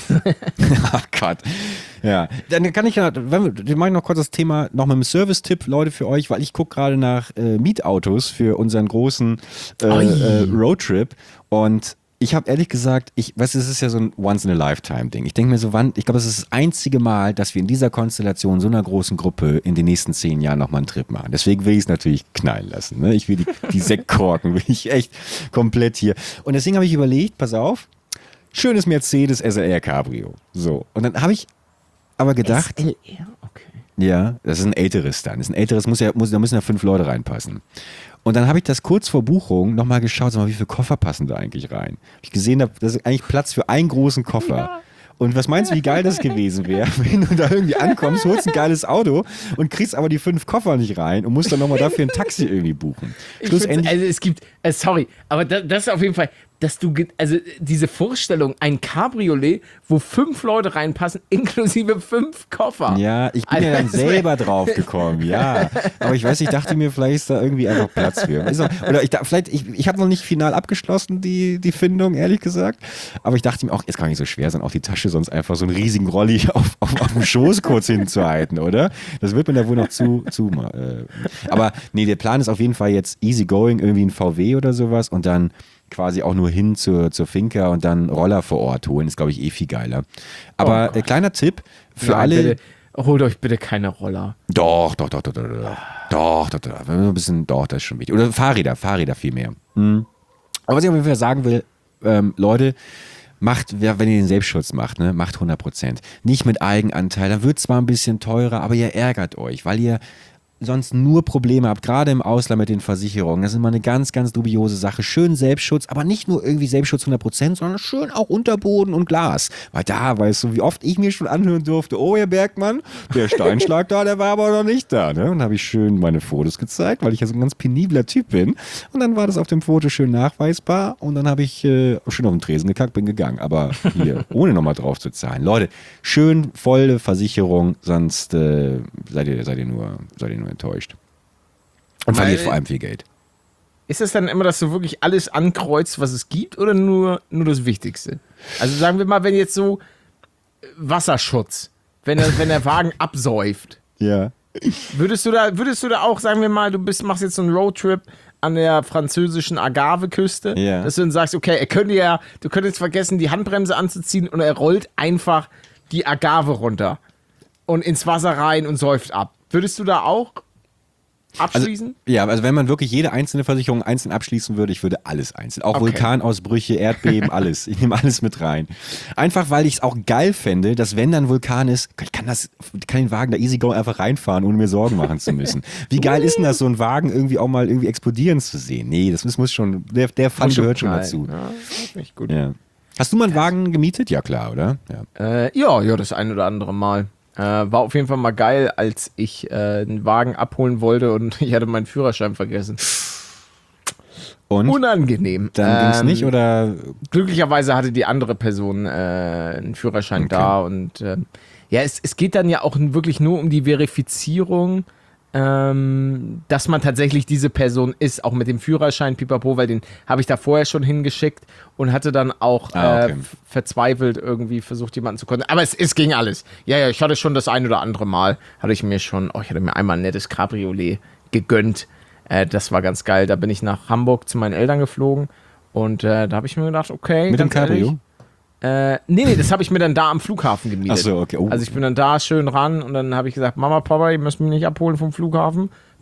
Ach Gott. Ja, dann kann ich ja, wenn wir, ich mache noch kurz das Thema, noch mit einem Service-Tipp, Leute, für euch, weil ich gucke gerade nach äh, Mietautos für unseren großen äh, äh, Roadtrip und ich habe ehrlich gesagt, ich weiß, es ist ja so ein Once-in-a-Lifetime-Ding. Ich denke mir so, wann, ich glaube, es ist das einzige Mal, dass wir in dieser Konstellation, so einer großen Gruppe, in den nächsten zehn Jahren nochmal einen Trip machen. Deswegen will ich es natürlich knallen lassen. Ne? Ich will die, die Sektkorken, will ich echt komplett hier. Und deswegen habe ich überlegt, pass auf, schönes Mercedes S L R Cabrio. So, und dann habe ich aber gedacht, S L R? Okay. Ja, das ist ein älteres dann. Das ist ein älteres, muss ja, muss, da müssen ja fünf Leute reinpassen. Und dann habe ich das kurz vor Buchung nochmal geschaut, sag mal, wie viele Koffer passen da eigentlich rein? Hab ich gesehen, da ist eigentlich Platz für einen großen Koffer. Ja. Und was meinst du, wie geil das gewesen wäre, wenn du da irgendwie ankommst, holst ein geiles Auto und kriegst aber die fünf Koffer nicht rein und musst dann nochmal dafür ein Taxi irgendwie buchen. Schlussendlich. Also es gibt, äh, sorry, aber das, das ist auf jeden Fall, dass du, also diese Vorstellung, ein Cabriolet, wo fünf Leute reinpassen, inklusive fünf Koffer. Ja, ich bin also, ja dann selber drauf gekommen, ja. Aber ich weiß, ich dachte mir, vielleicht ist da irgendwie einfach Platz für. Oder ich vielleicht, ich, ich habe noch nicht final abgeschlossen, die, die Findung, ehrlich gesagt. Aber ich dachte mir auch, es kann nicht so schwer sein, auch die Tasche sonst einfach so einen riesigen Rolli auf, auf, auf dem Schoß kurz hinzuhalten, oder? Das wird mir da wohl noch zu, zu äh. Aber nee, der Plan ist auf jeden Fall jetzt easy going, irgendwie ein V W oder sowas und dann quasi auch nur hin zur, zur Finca und dann Roller vor Ort holen. Ist, glaube ich, eh viel geiler. Aber oh äh, kleiner Tipp für Nein, alle. Bitte, holt euch bitte keine Roller. Doch, doch, doch, doch, doch, doch. Doch, doch, doch. Ein bisschen, doch, das ist schon wichtig. Oder Fahrräder, Fahrräder viel mehr. Mhm. Aber was ich auf jeden Fall sagen will, ähm, Leute, macht, wenn ihr den Selbstschutz macht, ne, macht hundert Prozent. Nicht mit Eigenanteil. Dann wird es zwar ein bisschen teurer, aber ihr ärgert euch, weil ihr sonst nur Probleme habt, gerade im Ausland mit den Versicherungen. Das ist immer eine ganz, ganz dubiose Sache. Schön Selbstschutz, aber nicht nur irgendwie Selbstschutz hundert Prozent, sondern schön auch Unterboden und Glas. Weil da, weißt du, wie oft ich mir schon anhören durfte, oh, Herr Bergmann, der Steinschlag da, der war aber noch nicht da. Ne? Und dann habe ich schön meine Fotos gezeigt, weil ich ja so ein ganz penibler Typ bin. Und dann war das auf dem Foto schön nachweisbar und dann habe ich äh, schön auf den Tresen gekackt, bin gegangen. Aber hier, ohne nochmal drauf zu zahlen. Leute, schön volle Versicherung, sonst äh, seid ihr, seid ihr nur, seid ihr nur enttäuscht. Und verliert vor allem viel Geld. Ist es dann immer, dass du wirklich alles ankreuzt, was es gibt, oder nur, nur das Wichtigste? Also sagen wir mal, wenn jetzt so Wasserschutz, wenn der, wenn der Wagen absäuft. Ja. Würdest du da, würdest du da auch, sagen wir mal, du bist, machst jetzt so einen Roadtrip an der französischen Agave-Küste, ja. dass du dann sagst, okay, er könnte ja, du könntest vergessen, die Handbremse anzuziehen und er rollt einfach die Agave runter und ins Wasser rein und säuft ab. Würdest du da auch abschließen? Also, ja, also wenn man wirklich jede einzelne Versicherung einzeln abschließen würde, ich würde alles einzeln. Auch okay. Vulkanausbrüche, Erdbeben, alles. Ich nehme alles mit rein. Einfach, weil ich es auch geil fände, dass wenn dann Vulkan ist, ich kann, das, kann den Wagen da easy go einfach reinfahren, ohne mir Sorgen machen zu müssen. Wie geil ist denn das, so einen Wagen irgendwie auch mal irgendwie explodieren zu sehen? Nee, das muss schon, der, der Fun gehört schon dazu. Ja, das ist nicht gut. Ja. Hast du mal einen Wagen gemietet? Ja, klar, oder? Ja, äh, ja, ja, das ein oder andere Mal. Äh, war auf jeden Fall mal geil, als ich äh, einen Wagen abholen wollte und ich hatte meinen Führerschein vergessen. Und? Unangenehm. Dann ähm, ging's nicht, oder? Glücklicherweise hatte die andere Person äh, einen Führerschein okay. da und äh, ja, es, es geht dann ja auch wirklich nur um die Verifizierung, ähm, dass man tatsächlich diese Person ist, auch mit dem Führerschein, pipapo, weil den habe ich da vorher schon hingeschickt und hatte dann auch ah, okay. äh, verzweifelt irgendwie versucht, jemanden zu kontaktieren. Aber es, es ging alles. Ja, ja, ich hatte schon das ein oder andere Mal, hatte ich mir schon, oh, ich hatte mir einmal ein nettes Cabriolet gegönnt. Äh, das war ganz geil. Da bin ich nach Hamburg zu meinen Eltern geflogen und äh, da habe ich mir gedacht, okay. Mit dem Cabrio? Ehrlich, Äh, nee, nee, das habe ich mir dann da am Flughafen gemietet. Ach so, okay. Oh. Also ich bin dann da schön ran und dann habe ich gesagt, Mama, Papa, ihr müsst mich nicht abholen vom Flughafen.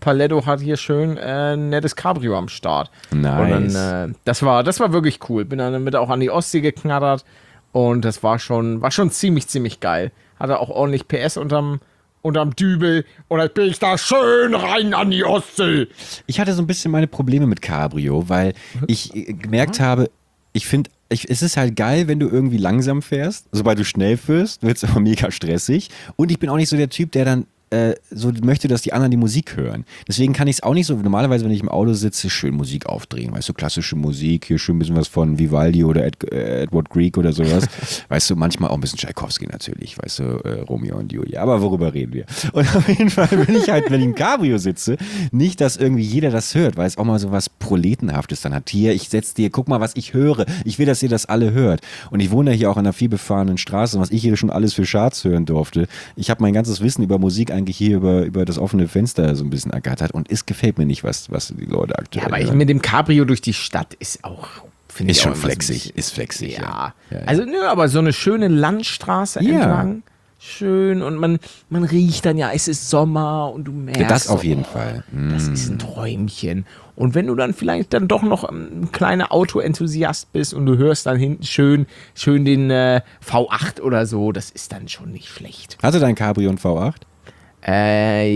Paletto hat hier schön äh, ein nettes Cabrio am Start. Nice. Und dann, äh, das war, das war wirklich cool. Bin dann damit auch an die Ostsee geknattert und das war schon, war schon ziemlich, ziemlich geil. Hatte auch ordentlich P S unterm, unterm Dübel und dann bin ich da schön rein an die Ostsee. Ich hatte so ein bisschen meine Probleme mit Cabrio, weil ich äh, gemerkt habe, ich finde, ich, es ist halt geil, wenn du irgendwie langsam fährst. Sobald du schnell fährst, wird es aber mega stressig. Und ich bin auch nicht so der Typ, der dann äh, so möchte, dass die anderen die Musik hören. Deswegen kann ich es auch nicht so, normalerweise, wenn ich im Auto sitze, schön Musik aufdrehen. Weißt du, klassische Musik, hier schön ein bisschen was von Vivaldi oder Ed, äh, Edward Grieg oder sowas. Weißt du, manchmal auch ein bisschen Tchaikovsky natürlich, weißt du, äh, Romeo und Julia. Aber worüber reden wir? Und auf jeden Fall bin ich halt, wenn ich im Cabrio sitze, nicht, dass irgendwie jeder das hört, weil es auch mal so was Proletenhaftes dann hat. Hier, ich setze dir, guck mal, was ich höre. Ich will, dass ihr das alle hört. Und ich wohne ja hier auch an einer vielbefahrenen Straße, was ich hier schon alles für Charts hören durfte. Ich habe mein ganzes Wissen über Musik eigentlich hier über, über das offene Fenster so ein bisschen ergattert und es gefällt mir nicht, was, was die Leute aktuell Ja, aber ich, hören. mit dem Cabrio durch die Stadt ist auch, finde ich Ist schon auch immer so ein flexig, bisschen- ist flexig, Ja. ja. Ja, ja. Also, nö, aber so eine schöne Landstraße Ja. entlang. Schön und man, man riecht dann ja, es ist Sommer und du merkst. Ja, das auf so, jeden oh, Fall. Das ist ein Träumchen. Und wenn du dann vielleicht dann doch noch ein kleiner Autoenthusiast bist und du hörst dann hinten schön, schön den äh, V acht oder so, das ist dann schon nicht schlecht. Hatte dein Cabrio ein V acht? Äh,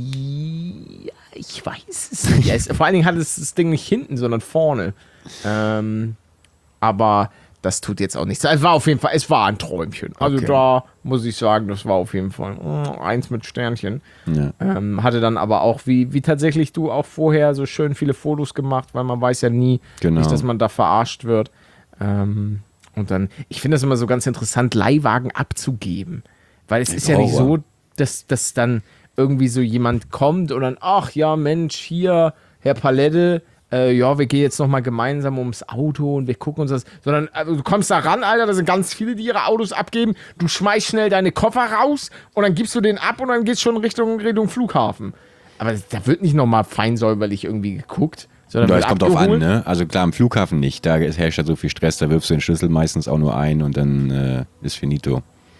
ja, ich weiß es nicht. Es, vor allen Dingen hat es das Ding nicht hinten, sondern vorne. Ähm, aber das tut jetzt auch nichts. Es war auf jeden Fall, es war ein Träumchen. Also Okay. da muss ich sagen, das war auf jeden Fall mm, eins mit Sternchen. Ja. Ähm, hatte dann aber auch, wie, wie tatsächlich du auch vorher, so schön viele Fotos gemacht, weil man weiß ja nie, Genau. nicht, dass man da verarscht wird. Ähm, und dann, ich finde das immer so ganz interessant, Leihwagen abzugeben. Weil es ist ja nicht Horror. so, dass, dass dann irgendwie so jemand kommt und dann, ach ja, Mensch, hier, Herr Palette, äh, ja, wir gehen jetzt nochmal gemeinsam ums Auto und wir gucken uns das, sondern also, du kommst da ran, Alter, da sind ganz viele, die ihre Autos abgeben, du schmeißt schnell deine Koffer raus und dann gibst du den ab und dann geht's schon Richtung, Richtung Flughafen. Aber da wird nicht nochmal feinsäuberlich irgendwie geguckt, sondern Ja, wird es kommt drauf an, abgeholt. ne? Also klar, am Flughafen nicht. Da herrscht ja so viel Stress, da wirfst du den Schlüssel meistens auch nur ein und dann äh, ist finito.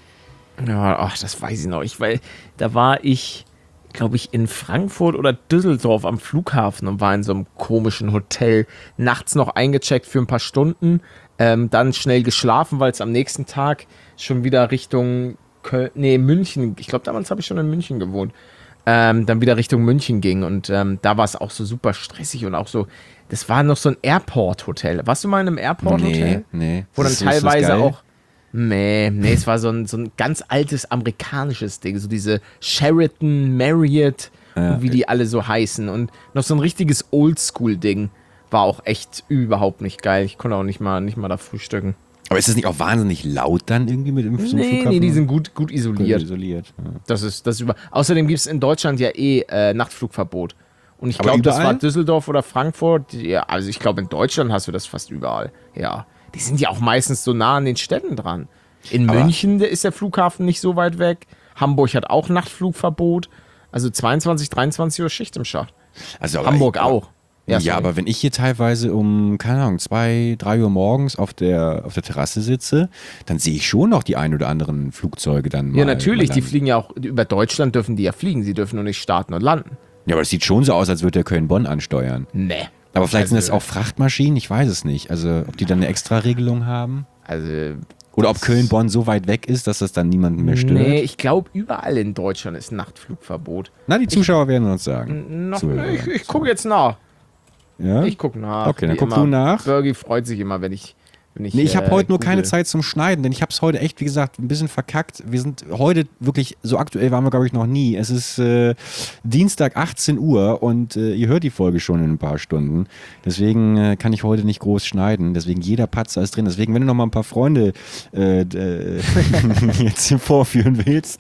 Ja, ach, das weiß ich noch. Ich, weil da war ich, glaube ich, in Frankfurt oder Düsseldorf am Flughafen und war in so einem komischen Hotel. Nachts noch eingecheckt für ein paar Stunden, ähm, dann schnell geschlafen, weil es am nächsten Tag schon wieder Richtung Köln, nee, München, ich glaube, damals habe ich schon in München gewohnt, ähm, dann wieder Richtung München ging und ähm, da war es auch so super stressig und auch so, das war noch so ein Airport-Hotel. Warst du mal in einem Airport-Hotel? Nee, nee. Wo dann Ist- ist das teilweise geil? auch. Nee, nee, es war so ein, so ein ganz altes amerikanisches Ding. So diese Sheraton, Marriott, Ja. und wie die alle so heißen. Und noch so ein richtiges Oldschool-Ding. War auch echt überhaupt nicht geil. Ich konnte auch nicht mal, nicht mal da frühstücken. Aber ist das nicht auch wahnsinnig laut dann irgendwie mit dem zum Nee, Flughafen? nee, die sind gut, gut Gut isoliert. isoliert. Ja. Das ist, das ist über. Außerdem gibt es in Deutschland ja eh äh, Nachtflugverbot. Und ich Aber glaube, das überall? war Düsseldorf oder Frankfurt. Ja, also ich glaube, in Deutschland hast du das fast überall. Ja. Die sind ja auch meistens so nah an den Städten dran. In Aber- München ist der Flughafen nicht so weit weg. Hamburg hat auch Nachtflugverbot. Also zweiundzwanzig, dreiundzwanzig Uhr Schicht im Schacht. Also, aber Hamburg ich, auch. Ja, sorry. aber wenn ich hier teilweise um, keine Ahnung, zwei, drei Uhr morgens auf der, auf der Terrasse sitze, dann sehe ich schon noch die ein oder anderen Flugzeuge dann mal. Ja, natürlich. mal Die landen. fliegen ja auch, über Deutschland dürfen die ja fliegen. Sie dürfen nur nicht starten und landen. Ja, aber das sieht schon so aus, als würde der Köln-Bonn ansteuern. Nee. Aber vielleicht sind das Also- auch Frachtmaschinen, ich weiß es nicht. Also, ob die dann eine Extra-Regelung haben? Also. Oder ob Köln-Bonn so weit weg ist, dass das dann niemanden mehr stört? Nee, ich glaube, überall in Deutschland ist Nachtflugverbot. Na, die Zuschauer werden uns sagen. Noch, Zuhörer. ich ich gucke jetzt nach. Ja? Ich gucke nach. Okay, dann wie guck immer. du nach. Bergi freut sich immer, wenn ich. Wenn ich Nee, ich habe äh, heute nur keine google. Zeit zum Schneiden, denn ich habe es heute echt, wie gesagt, ein bisschen verkackt. Wir sind heute wirklich, so aktuell waren wir, glaube ich, noch nie. Es ist äh, Dienstag achtzehn Uhr und äh, ihr hört die Folge schon in ein paar Stunden. Deswegen äh, kann ich heute nicht groß schneiden. Deswegen jeder Patzer ist drin. Deswegen, wenn du noch mal ein paar Freunde äh, äh, jetzt vorführen willst,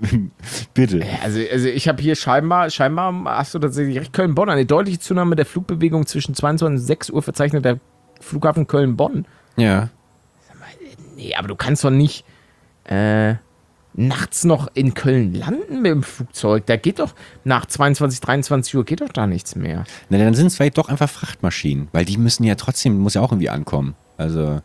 bitte. Also, also ich habe hier scheinbar, scheinbar hast du tatsächlich recht, Köln-Bonn, eine deutliche Zunahme der Flugbewegung zwischen zweiundzwanzig und sechs Uhr verzeichnet der Flughafen Köln-Bonn. Ja. Nee, aber du kannst doch nicht äh, nachts noch in Köln landen mit dem Flugzeug. Da geht doch nach zweiundzwanzig, dreiundzwanzig Uhr geht doch da nichts mehr. Na, dann sind es vielleicht doch einfach Frachtmaschinen, weil die müssen ja trotzdem, muss ja auch irgendwie ankommen. Also.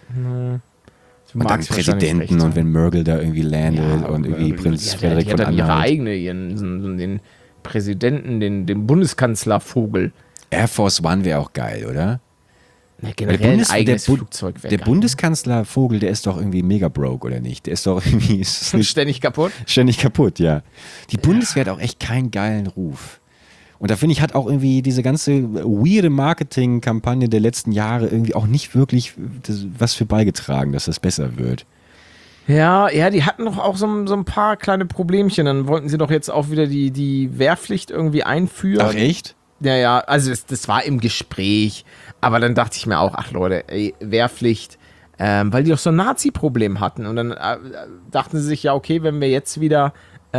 Du Und dann magst wahrscheinlich Präsidenten recht und haben. wenn Merkel da irgendwie landet Ja, und irgendwie die Prinz hat, Frederik die hat von dann ihre Anhalt. eigene, ihren, so, so den, Präsidenten, den, den Bundeskanzlervogel. Air Force One wäre auch geil, oder? Na, Der, generell Bundes ein eigenes der, Bu Flugzeug wäre der geil. Bundeskanzlervogel, der ist doch irgendwie mega broke, oder nicht? Der ist doch irgendwie ist nicht Ständig kaputt. ständig kaputt, ja. Die Bundeswehr hat auch echt keinen geilen Ruf. Und da finde ich, hat auch irgendwie diese ganze weirde Marketingkampagne der letzten Jahre irgendwie auch nicht wirklich das, was für beigetragen, dass das besser wird. Ja, ja, die hatten doch auch so, so ein paar kleine Problemchen. Dann wollten sie doch jetzt auch wieder die, die Wehrpflicht irgendwie einführen. Ach echt? Ja, ja, also das, das war im Gespräch. Aber dann dachte ich mir auch, ach Leute, ey, Wehrpflicht, ähm, weil die doch so ein Nazi-Problem hatten. Und dann äh, dachten sie sich, ja, okay, wenn wir jetzt wieder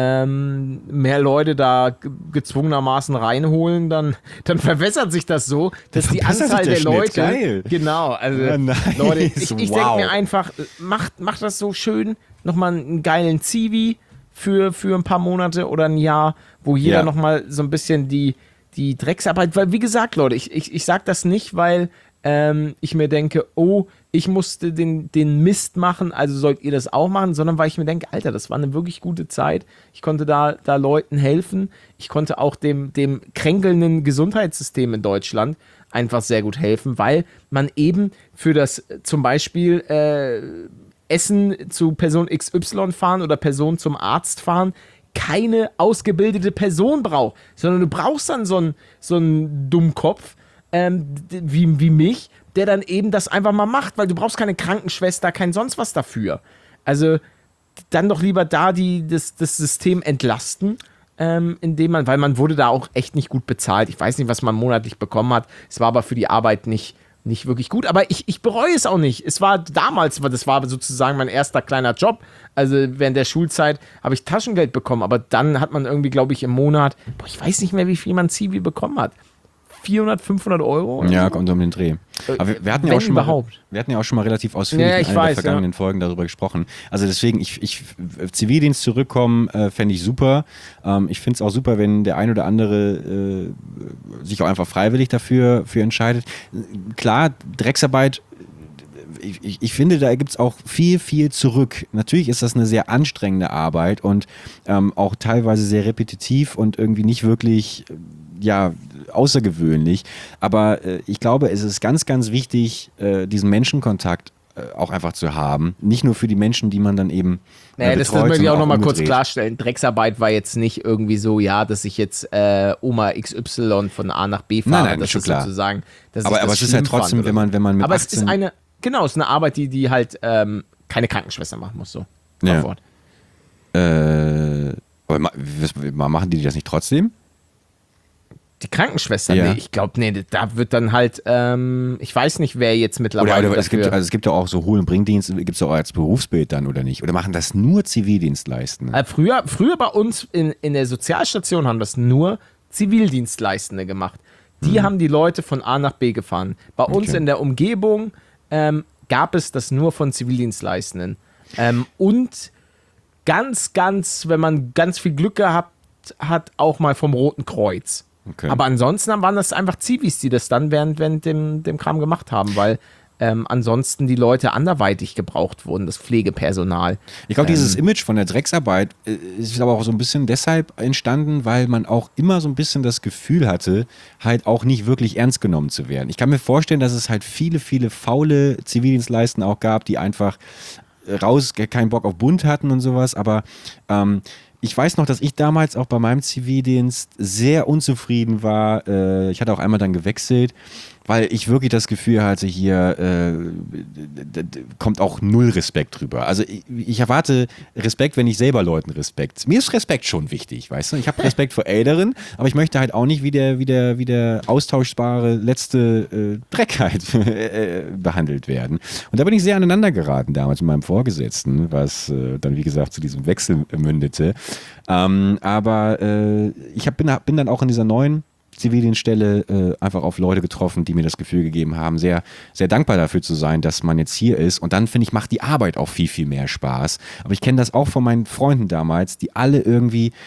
ähm, mehr Leute da ge- gezwungenermaßen reinholen, dann, dann verwässert sich das so, dass die verbessert Anzahl sich der der Schnitt, Leute. geil. Genau, also Ja, nice, Leute, ich, ich denke wow. mir einfach, macht, macht das so schön, nochmal einen geilen Zivi für, für ein paar Monate oder ein Jahr, wo jeder Ja. nochmal so ein bisschen die, die Drecksarbeit, weil wie gesagt, Leute, ich, ich, ich sag das nicht, weil ähm, ich mir denke, oh, ich musste den, den Mist machen, also sollt ihr das auch machen, sondern weil ich mir denke, Alter, das war eine wirklich gute Zeit. Ich konnte da, da Leuten helfen. Ich konnte auch dem, dem kränkelnden Gesundheitssystem in Deutschland einfach sehr gut helfen, weil man eben für das äh, zum Beispiel äh, Essen zu Person X Y fahren oder Person zum Arzt fahren, keine ausgebildete Person braucht, sondern du brauchst dann so einen, so einen Dummkopf, ähm, d- wie, wie mich, der dann eben das einfach mal macht, weil du brauchst keine Krankenschwester, kein sonst was dafür. Also dann doch lieber da die, das, das System entlasten, ähm, indem man, weil man wurde da auch echt nicht gut bezahlt. Ich weiß nicht, was man monatlich bekommen hat. Es war aber für die Arbeit nicht, nicht wirklich gut. Aber ich, ich bereue es auch nicht. Es war damals, das war sozusagen mein erster kleiner Job. Also während der Schulzeit habe ich Taschengeld bekommen. Aber dann hat man irgendwie, glaube ich, im Monat, boah, ich weiß nicht mehr, wie viel man Zivi bekommen hat. vierhundert, fünfhundert Euro? Oder Ja, so? kommt um den Dreh. Aber wir, wir, hatten ja wenn auch schon mal, überhaupt. wir hatten ja auch schon mal relativ ausführlich Ja, in ich einer weiß, der vergangenen ja. Folgen darüber gesprochen. Also deswegen, ich, ich Zivildienst zurückkommen, äh, fände ich super. Ähm, ich finde es auch super, wenn der ein oder andere äh, sich auch einfach freiwillig dafür für entscheidet. Klar, Drecksarbeit, ich, ich, ich finde, da gibt es auch viel, viel zurück. Natürlich ist das eine sehr anstrengende Arbeit und ähm, auch teilweise sehr repetitiv und irgendwie nicht wirklich, äh, ja, außergewöhnlich. Aber äh, ich glaube, es ist ganz, ganz wichtig, äh, diesen Menschenkontakt äh, auch einfach zu haben. Nicht nur für die Menschen, die man dann eben äh, Nee, das, das betreut, möchte ich auch sondern nochmal kurz umgedreht. klarstellen. Drecksarbeit war jetzt nicht irgendwie so, ja, dass ich jetzt äh, Oma X Y von A nach B fahre. Nein, nein, das schon ist klar. sozusagen, dass Aber, ich das aber es ist ja schlimm fand trotzdem, oder wenn man, wenn man mit Aber es ist achtzehn eine, genau, es ist eine Arbeit, die, die halt ähm, keine Krankenschwester machen muss. So. Ja. Auf Wort. Äh, aber ma- was- machen die das nicht trotzdem? Die Krankenschwester, Ja. nee, ich glaube, nee, da wird dann halt, ähm, ich weiß nicht, wer jetzt mittlerweile Oder, oder es, gibt, dafür- also es gibt ja auch so Hol- und Bringdienst, gibt es auch als Berufsbild dann oder nicht? Oder machen das nur Zivildienstleistende? Äh, früher, früher bei uns in, in der Sozialstation haben das nur Zivildienstleistende gemacht. Die haben die Leute von A nach B gefahren. Bei uns Okay. in der Umgebung ähm, gab es das nur von Zivildienstleistenden. Ähm, und ganz, ganz, wenn man ganz viel Glück gehabt hat, auch mal vom Roten Kreuz. Okay. Aber ansonsten waren das einfach Zivis, die das dann während, während dem, dem Kram gemacht haben, weil ähm, ansonsten die Leute anderweitig gebraucht wurden, das Pflegepersonal. Ich glaube, Ähm. dieses Image von der Drecksarbeit äh, ist aber auch so ein bisschen deshalb entstanden, weil man auch immer so ein bisschen das Gefühl hatte, halt auch nicht wirklich ernst genommen zu werden. Ich kann mir vorstellen, dass es halt viele, viele faule Zivildienstleistende auch gab, die einfach raus, keinen Bock auf Bund hatten und sowas, aber ähm, ich weiß noch, dass ich damals auch bei meinem Zivildienst sehr unzufrieden war. Äh, ich hatte auch einmal dann gewechselt, weil ich wirklich das Gefühl hatte, hier äh, d- d- kommt auch null Respekt drüber. Also ich, ich erwarte Respekt, wenn ich selber Leuten Respekt. Mir ist Respekt schon wichtig, weißt du? Ich habe Respekt vor Älteren, aber ich möchte halt auch nicht wie der, wie der, wie der austauschbare letzte äh, Dreck halt äh, behandelt werden. Und da bin ich sehr aneinander geraten damals mit meinem Vorgesetzten, was äh, dann wie gesagt zu diesem Wechsel mündete. Ähm, aber äh, ich hab, bin, bin dann auch in dieser neuen Zivildienststelle äh, einfach auf Leute getroffen, die mir das Gefühl gegeben haben, sehr, sehr dankbar dafür zu sein, dass man jetzt hier ist. Und dann, finde ich, macht die Arbeit auch viel, viel mehr Spaß. Aber ich kenne das auch von meinen Freunden damals, die alle irgendwie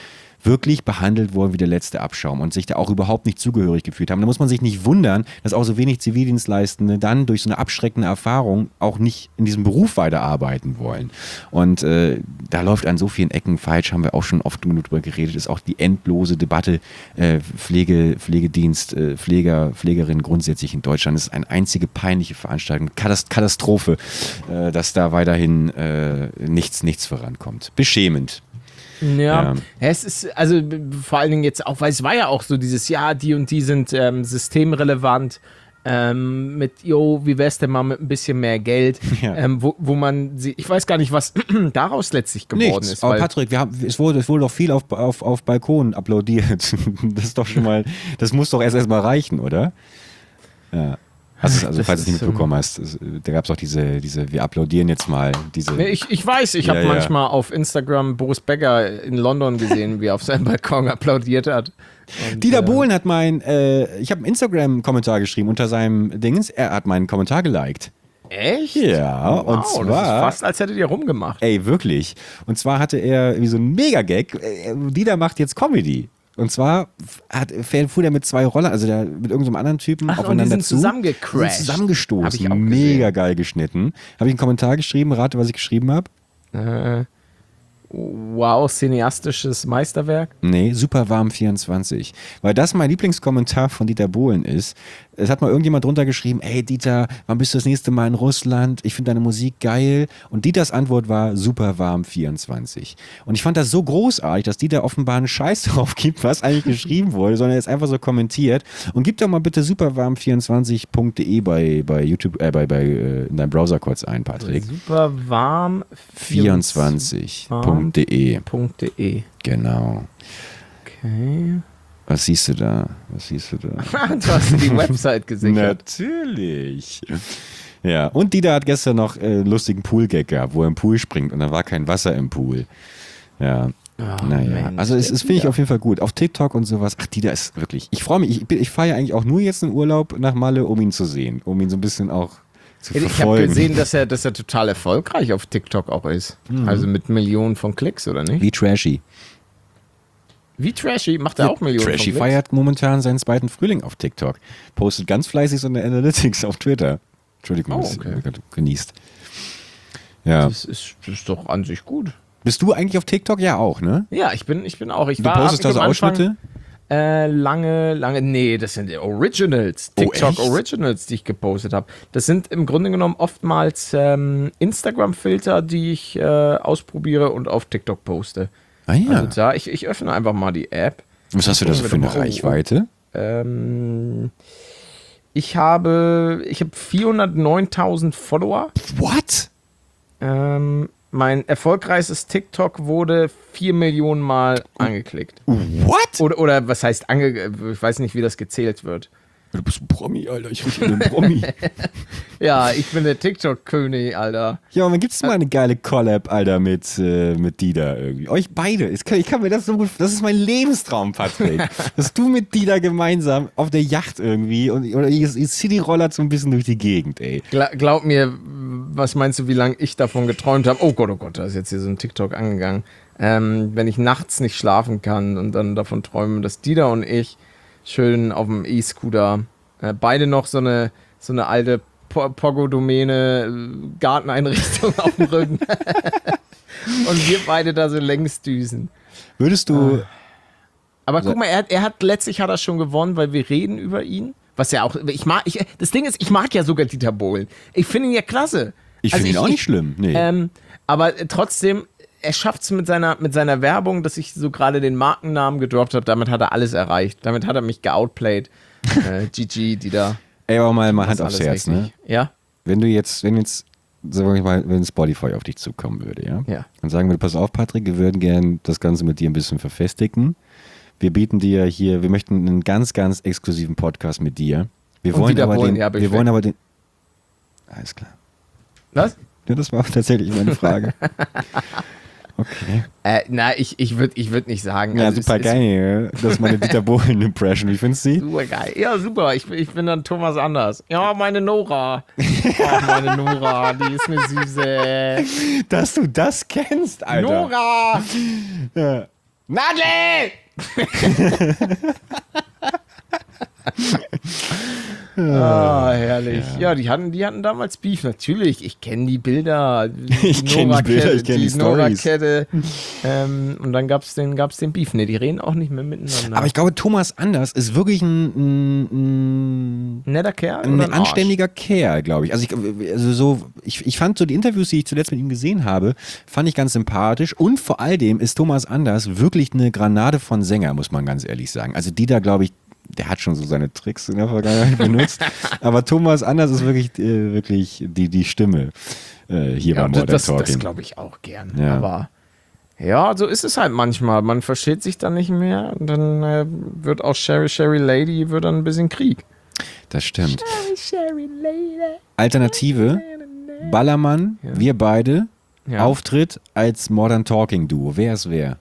wirklich behandelt wurden wie der letzte Abschaum und sich da auch überhaupt nicht zugehörig gefühlt haben. Da muss man sich nicht wundern, dass auch so wenig Zivildienstleistende dann durch so eine abschreckende Erfahrung auch nicht in diesem Beruf weiterarbeiten wollen. Und äh, da läuft an so vielen Ecken falsch, haben wir auch schon oft genug drüber geredet, ist auch die endlose Debatte äh, Pflege, Pflegedienst, äh, Pfleger, Pflegerinnen grundsätzlich in Deutschland. Das ist eine einzige peinliche Veranstaltung, Katast- Katastrophe, äh, dass da weiterhin äh, nichts, nichts vorankommt. Beschämend. Ja, Ja. es ist, also b- vor allen Dingen jetzt auch, weil es war ja auch so dieses Jahr, die und die sind ähm, systemrelevant, ähm, mit, jo, wie wär's denn mal mit ein bisschen mehr Geld, Ja. ähm, wo, wo man, sie, ich weiß gar nicht, was daraus letztlich geworden Nichts. ist. Aber weil- Patrick, wir haben, es, wurde, es wurde doch viel auf, auf, auf Balkonen applaudiert. Das ist doch schon mal, das muss doch erst erstmal reichen, oder? Ja. Hast du, also, Das falls du es nicht ist, ähm, mitbekommen hast, es, da gab es auch diese, diese, wir applaudieren jetzt mal, diese. Nee, ich, ich weiß, ich Ja, habe ja. manchmal auf Instagram Boris Becker in London gesehen, wie er auf seinem Balkon applaudiert hat. Und, Dieter äh, Bohlen hat mein, äh, ich habe einen Instagram-Kommentar geschrieben unter seinem Dingens, er hat meinen Kommentar geliked. Echt? Ja, Wow, und das ist zwar- fast, als hättet ihr rumgemacht. Ey, wirklich. Und zwar hatte er wie so ein Mega-Gag, äh, Dieter macht jetzt Comedy. Und zwar hat, fuhr der mit zwei Rollern, also der, mit irgendeinem anderen Typen Ach, und die aufeinander sind zu. zusammengecrashed. Die sind Hab ich zusammengestoßen. auch gesehen. Mega geil geschnitten. Habe ich einen Kommentar geschrieben, rate, was ich geschrieben habe? Äh, wow, cineastisches Meisterwerk. Nee, super warm vierundzwanzig. Weil das mein Lieblingskommentar von Dieter Bohlen ist. Es hat mal irgendjemand drunter geschrieben, ey Dieter, wann bist du das nächste Mal in Russland? Ich finde deine Musik geil. Und Dieters Antwort war super warm vierundzwanzig. Und ich fand das so großartig, dass Dieter offenbar einen Scheiß drauf gibt, was eigentlich geschrieben wurde, sondern er ist einfach so kommentiert. Und gib doch mal bitte superwarm vierundzwanzig punkt de bei, bei YouTube, äh, bei, bei äh, in deinem Browser kurz ein, Patrick. Super warm vierundzwanzig punkt de. .de. Genau. Okay. Was siehst du da? Was siehst du da? Du hast dir die Website gesichert. Natürlich. Ja, und Dieter hat gestern noch äh, einen lustigen Pool-Gag gehabt, wo er im Pool springt und da war kein Wasser im Pool. Ja. Oh, naja, Mensch, also es, der es finde ich Dieter. auf jeden Fall gut. Auf TikTok und sowas, ach, Dieter ist wirklich, ich freue mich, ich, bin- ich fahre ja eigentlich auch nur jetzt in Urlaub nach Malle, um ihn zu sehen, um ihn so ein bisschen auch zu Ich habe verfolgen. gesehen, dass er, dass er total erfolgreich auf TikTok auch ist. Also mit Millionen von Klicks, oder nicht? Wie trashy. Wie Trashy macht er auch Millionen Trashy von Klicks. feiert momentan seinen zweiten Frühling auf TikTok. Postet ganz fleißig so eine Analytics auf Twitter. Entschuldigung, Oh, das okay. gerade genießt. Ja. Das ist, das ist doch an sich gut. Bist du eigentlich auf TikTok? Ja, auch, ne? Ja, ich bin, ich bin auch. Ich Du war postest da hab so mich am Anfang, Ausschnitte? Äh, lange, lange, nee, das sind Originals, Oh, TikTok echt? Originals, die ich gepostet habe. Das sind im Grunde genommen oftmals ähm, Instagram-Filter, die ich äh, ausprobiere und auf TikTok poste. Ah ja. Also da, ich, ich öffne einfach mal die App. Was hast du da so für eine Gucken wir doch mal. Reichweite? Ähm, ich habe, ich habe vierhundertneuntausend Follower. What? Ähm, mein erfolgreichstes TikTok wurde vier Millionen Mal angeklickt. What? Oder, oder was heißt ange... Ich weiß nicht, wie das gezählt wird. Du bist ein Promi, Alter. Ich rieche einen Promi. Ja, ich bin der TikTok-König, Alter. Ja, und dann gibt's mal eine geile Collab, Alter, mit, äh, mit Dieter irgendwie. Euch beide. Ich kann, ich kann mir das so gut... Das ist mein Lebenstraum, Patrick. Dass du mit Dieter gemeinsam auf der Yacht irgendwie und, oder ihr, ihr City-Rollert so ein bisschen durch die Gegend, ey. Gla glaub mir, was meinst du, wie lange ich davon geträumt habe? Oh Gott, oh Gott, da ist jetzt hier so ein TikTok angegangen. Ähm, wenn ich nachts nicht schlafen kann und dann davon träume, dass Dieter und ich schön auf dem E-Scooter äh, beide noch so eine, so eine alte po Pogo-Domäne äh, Garteneinrichtung auf dem Rücken und wir beide da so längs düsen. Würdest du... Aber guck mal, er, er hat letztlich hat er schon gewonnen, weil wir reden über ihn. Was ja auch, ich mag, ich, das Ding ist, ich mag ja sogar Dieter Bohlen. Ich finde ihn ja klasse. Ich Also finde ihn auch nicht schlimm. Nee. Ähm, aber trotzdem, er schafft es mit seiner, mit seiner Werbung, dass ich so gerade den Markennamen gedroppt habe. Damit hat er alles erreicht. Damit hat er mich geoutplayed. äh, G G, Dieter. Ey, aber mal, mal Hand Das aufs alles Herz, richtig. ne? Ja? Wenn du jetzt, wenn jetzt, sagen wir mal, wenn Spotify auf dich zukommen würde, ja? Ja. Und sagen würde, pass auf, Patrick, wir würden gern das Ganze mit dir ein bisschen verfestigen. Wir bieten dir hier, wir möchten einen ganz, ganz exklusiven Podcast mit dir. Wir Und wollen Dieter aber Bohlen, den, ja, bin ich wir wollen weg. aber den, alles klar. Was? Ja, das war tatsächlich meine Frage. Okay. Äh, na, ich, ich würde ich würd nicht sagen. Ja, also es super ist geil. Das ist meine Dieter Bohlen-Impression. Wie findest du sie? Super geil. Ja, super. Ich, ich bin dann Thomas Anders. Ja, meine Nora. Ach, meine Nora, die ist eine süße. Dass du das kennst, Alter. Nora! Ja. Nadel! Ah, herrlich. Ja. ja, die hatten, die hatten damals Beef, natürlich. Ich kenne die Bilder. Die ich kenne die Bilder, ich kenne die, die Nora-Kette. Ähm, und dann gab es den, gab's den Beef. Ne, die reden auch nicht mehr miteinander. Aber ich glaube, Thomas Anders ist wirklich ein, ein, ein netter Kerl. Ein, ein anständiger Kerl, glaube ich. Also, ich, also so, ich, ich fand so die Interviews, die ich zuletzt mit ihm gesehen habe, fand ich ganz sympathisch. Und vor allem ist Thomas Anders wirklich eine Granate von Sänger, muss man ganz ehrlich sagen. Also die da, glaube ich, der hat schon so seine Tricks in der Vergangenheit benutzt. Aber Thomas Anders ist wirklich, äh, wirklich die, die Stimme äh, hier ja, bei Modern das, Talking. Das glaube ich auch gern. Ja. Aber ja, so ist es halt manchmal. Man versteht sich dann nicht mehr und dann äh, wird auch Sherry Sherry Lady wird dann ein bisschen Krieg. Das stimmt. Sherry Sherry Lady. Alternative, Ballermann, ja. wir beide, ja. Auftritt als Modern Talking Duo. Wer ist wer?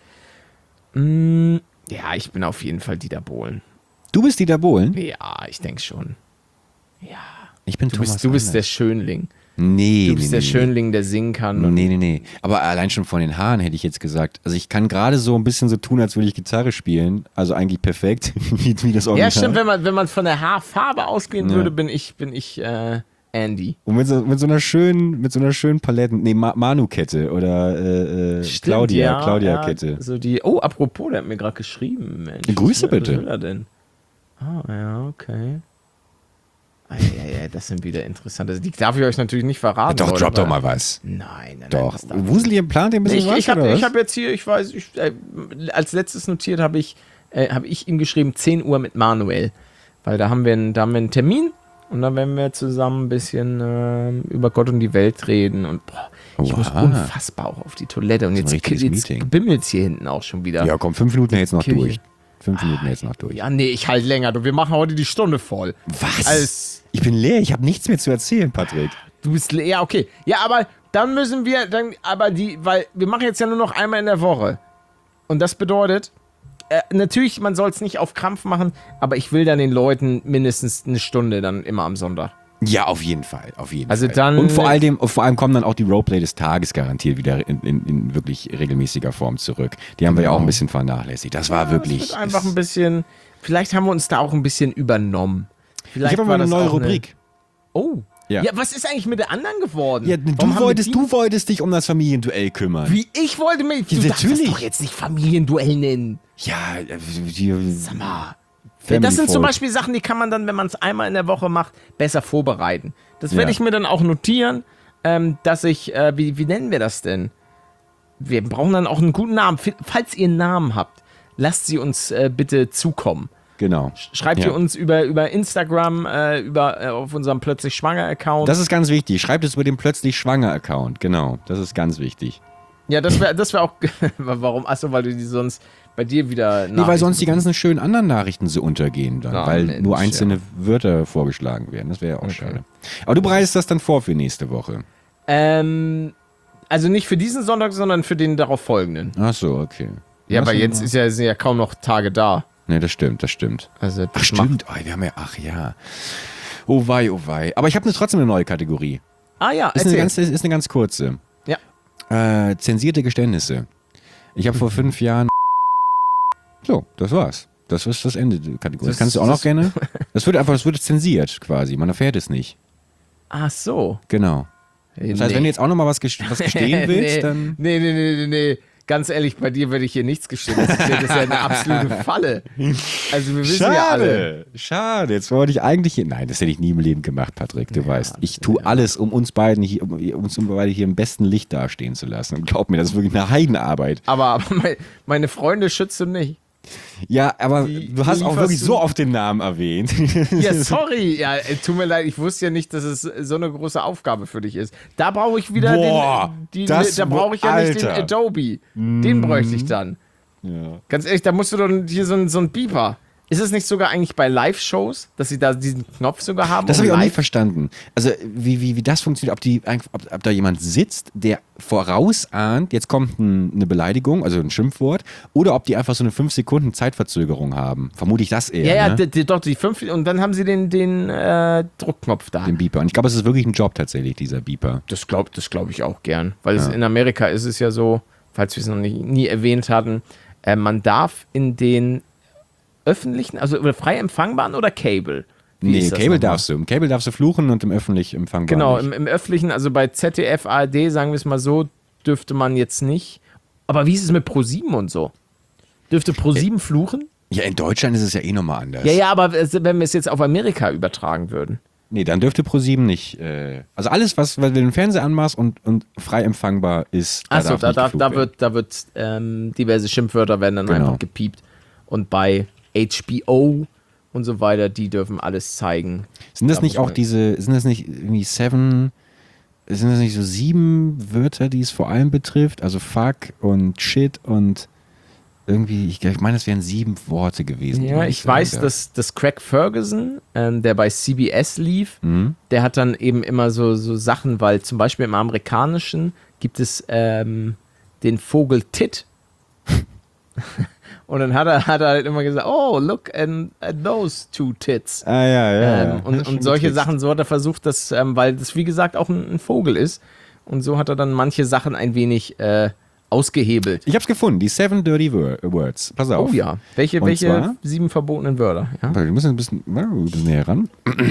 Mm, ja, ich bin auf jeden Fall Dieter Bohlen. Du bist Dieter Bohlen? Ja, ich denke schon. Ja. Ich bin du Thomas bist, du bist Anders. der Schönling. Nee, Du bist nee, der nee, Schönling, der singen kann. Nee, nee, nee. Aber allein schon von den Haaren hätte ich jetzt gesagt. Also ich kann gerade so ein bisschen so tun, als würde ich Gitarre spielen. Also eigentlich perfekt, wie, wie das Original. Ja, stimmt, wenn man, wenn man von der Haarfarbe ausgehen Ja. würde, bin ich, bin ich äh, Andy. Und mit so, mit so einer schönen, mit so einer schönen Paletten, nee, Ma Manu-Kette oder äh, äh, Stimmt, Claudia, ja, Claudia-Kette. Ja, so die, oh, apropos, der hat mir gerade geschrieben. Mensch. Grüße Was will- bitte. Was will er denn? Ah, ja, okay. Ah, ja, ja, das sind wieder interessante. Also die darf ich euch natürlich nicht verraten. Doch, oder? drop doch mal was. Nein, nein, Doch. nein. das darf- Wusel, ihr plant ihr ein bisschen Nee, ich was, ich habe oder was? hab jetzt hier, ich weiß, ich, äh, als letztes notiert habe ich, äh, hab ich ihm geschrieben, zehn Uhr mit Manuel. Weil da haben wir einen, da haben wir einen Termin und dann werden wir zusammen ein bisschen äh, über Gott und die Welt reden. Und boah, ich Wow. muss unfassbar auch auf die Toilette. Und Das ist ein jetzt, richtiges jetzt Meeting. bimmelt es hier hinten auch schon wieder. Ja, komm, fünf Minuten jetzt noch Kirche. durch. Fünf Minuten jetzt noch durch. Ja, nee, ich halt länger. Du, wir machen heute die Stunde voll. Was? Als, Ich bin leer, ich habe nichts mehr zu erzählen, Patrick. du bist le- ja, okay. Ja, aber dann müssen wir, dann, aber die, weil wir machen jetzt ja nur noch einmal in der Woche. Und das bedeutet, äh, natürlich, man soll es nicht auf Krampf machen, aber ich will dann den Leuten mindestens eine Stunde dann immer am Sonntag. Ja, auf jeden Fall, auf jeden Also Fall. dann- Und vor allem, vor allem kommen dann auch die Roleplay des Tages garantiert wieder in, in, in wirklich regelmäßiger Form zurück. Die haben wir ja auch ein bisschen vernachlässigt. Das war wirklich... Das wird einfach ein bisschen, vielleicht haben wir uns da auch ein bisschen übernommen. Vielleicht ich habe war aber eine das neue auch Rubrik. Oh. Ja. Ja. was ist eigentlich mit der anderen geworden? Ja, Warum du haben wir wolltest, die- du wolltest dich um das Familienduell kümmern. Wie, ich wollte mich, du Ja, darfst das natürlich. doch jetzt nicht Familienduell nennen. Ja, äh, die, Sag mal. Family das sind zum Folk. Beispiel Sachen, die kann man dann, wenn man es einmal in der Woche macht, besser vorbereiten. Das werde Ja. ich mir dann auch notieren, ähm, dass ich, äh, wie, wie nennen wir das denn? Wir brauchen dann auch einen guten Namen. F- Falls ihr einen Namen habt, lasst sie uns äh, bitte zukommen. Genau. Schreibt Ja. ihr uns über, über Instagram, äh, über, äh, auf unserem Plötzlich Schwanger-Account. Das ist ganz wichtig. Schreibt es über den plötzlich Schwanger-Account. Genau, das ist ganz wichtig. Ja, das wäre das wär auch. Warum? Achso, weil du die sonst bei dir wieder. Nee, weil sonst die ganzen schönen anderen Nachrichten so untergehen dann, Ah, weil Mensch, nur einzelne ja. Wörter vorgeschlagen werden. Das wäre ja auch Okay. schade. Aber du bereitest das dann vor für nächste Woche. Ähm, also nicht für diesen Sonntag, sondern für den darauf folgenden. Ach so, okay. Ja, Lass weil uns jetzt mal- ist ja, sind ja kaum noch Tage da. Nee, das stimmt, das stimmt. Also Ach das macht- stimmt, oh, wir haben ja, ach ja. Oh wei, oh wei. Aber ich habe trotzdem eine neue Kategorie. Ah ja, Ist eine, erzähl. ganz, ist eine ganz kurze. Ja. Äh, zensierte Geständnisse. Ich habe vor fünf Jahren... So, das war's. Das ist das Ende der Kategorie. Das, Das- kannst du auch noch das- gerne? Das wird einfach, das wird zensiert quasi. Man erfährt es nicht. Ach so. Genau. Das heißt, wenn du jetzt auch noch mal was, gest was gestehen willst, nee, dann... Nee, nee, nee, nee, nee. Ganz ehrlich, bei dir würde ich hier nichts gestehen. Das ist ja, das ist ja eine absolute Falle. Also wir wissen ja alle. Schade, schade. Jetzt wollte ich eigentlich hier. Nein, das hätte ich nie im Leben gemacht, Patrick. Du Ja, weißt, ich tue alles, um uns beiden hier, um uns beide hier im besten Licht dastehen zu lassen. Und glaub mir, das ist wirklich eine Heidenarbeit. Aber, aber mein, meine Freunde schützt du nicht. Ja, aber Wie- du hast wie auch lieferst wirklich du- so oft den Namen erwähnt. Ja, sorry. Ja, äh, tut mir leid. Ich wusste ja nicht, dass es so eine große Aufgabe für dich ist. Da brauche ich wieder Boah, den. Die, das- da brauche ich ja nicht den Alter. Adobe. Den bräuchte ich dann. Ja. Ganz ehrlich, da musst du doch hier so ein, so ein Beeper. Ist es nicht sogar eigentlich bei Live-Shows, dass sie da diesen Knopf sogar haben? Das um habe ich auch live- nicht verstanden. Also, wie, wie, wie das funktioniert, ob, die, ob, ob da jemand sitzt, der vorausahnt, jetzt kommt ein, eine Beleidigung, also ein Schimpfwort, oder ob die einfach so eine fünf Sekunden Zeitverzögerung haben. Vermute ich das eher. Ja, ja, ne? die, die, doch, die fünf. Und dann haben sie den, den äh, Druckknopf da. Den Beeper. Und ich glaube, es ist wirklich ein Job tatsächlich, dieser Beeper. Das glaube das glaub ich auch gern. Weil es Ja. in Amerika ist es ja so, falls wir es noch nie, nie erwähnt hatten, Äh, man darf in den öffentlichen, also frei empfangbaren oder Cable? Wie Nee, ist das Cable nochmal? darfst du. Im Cable darfst du fluchen und im öffentlich empfangbaren Genau, nicht. im, im öffentlichen, also bei Z D F, A R D, sagen wir es mal so, dürfte man jetzt nicht. Aber wie ist es mit ProSieben und so? Dürfte ProSieben fluchen? Ja, in Deutschland ist es ja eh nochmal anders. Ja, ja, aber es- wenn wir es jetzt auf Amerika übertragen würden. Nee, dann dürfte ProSieben nicht. Äh, also alles, was, was du den Fernseher anmachst und, und frei empfangbar ist, da Achso, darf da, nicht da, geflucht da werden. wird, da wird ähm, diverse Schimpfwörter werden dann Genau. einfach gepiept. Und bei H B O und so weiter, die dürfen alles zeigen. Sind das Da nicht muss auch man- diese, sind das nicht irgendwie seven, sind das nicht so sieben Wörter, die es vor allem betrifft? Also fuck und shit und irgendwie, ich, ich meine, es wären sieben Worte gewesen. die Ja, man ich nicht sagen weiß, darf. dass, dass Craig Ferguson, ähm, der bei C B S lief, der hat dann eben immer so, so Sachen, weil zum Beispiel im Amerikanischen gibt es ähm, den Vogel Tit. Und dann hat er, hat er halt immer gesagt, oh, look at, at those two tits. Ah, ja, ja. Ähm, ja. und, Hast schon und solche getrickst. Sachen, so hat er versucht, das, ähm, weil das wie gesagt auch ein, ein Vogel ist. Und so hat er dann manche Sachen ein wenig äh, ausgehebelt. Ich hab's gefunden, die Seven Dirty Wor- Words. Pass auf. Oh ja, welche, Und welche zwar- sieben verbotenen Wörter? Ja? Warte, wir müssen ein bisschen, ein bisschen näher ran.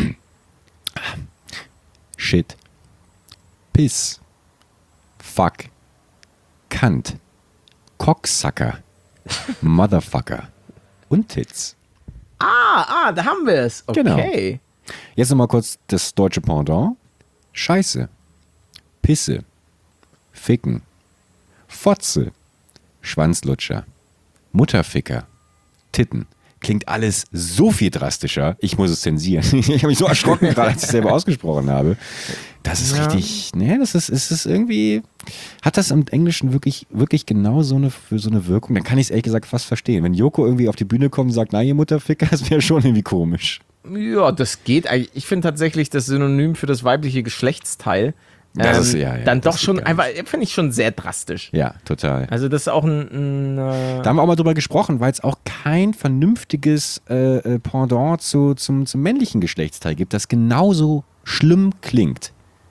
Shit. Piss. Fuck. Kant. Cocksucker. Motherfucker. Und Tits. Ah, ah, da haben wir es. Genau. Okay. Jetzt nochmal kurz das deutsche Pendant. Scheiße. Pisse. Ficken. Fotze. Schwanzlutscher. Mutterficker. Titten. Klingt alles so viel drastischer. Ich muss es zensieren. Ich habe mich so erschrocken, gerade als ich es selber ausgesprochen habe. Das ist Ja. richtig, ne, das ist, ist es irgendwie, hat das im Englischen wirklich, wirklich genau so eine, so eine Wirkung? Dann kann ich es ehrlich gesagt fast verstehen. Wenn Joko irgendwie auf die Bühne kommt und sagt, na, ihr Mutterficker, das wäre schon irgendwie komisch. Ja, das geht eigentlich. Ich finde tatsächlich das Synonym für das weibliche Geschlechtsteil Das ähm, ist- ja, ja, dann das doch geht schon gar einfach, finde ich schon sehr drastisch. Ja, total. Also das ist auch ein, ein äh, Da haben wir auch mal drüber gesprochen, weil es auch kein vernünftiges äh, äh, Pendant zu, zum, zum männlichen Geschlechtsteil gibt, das genauso schlimm klingt.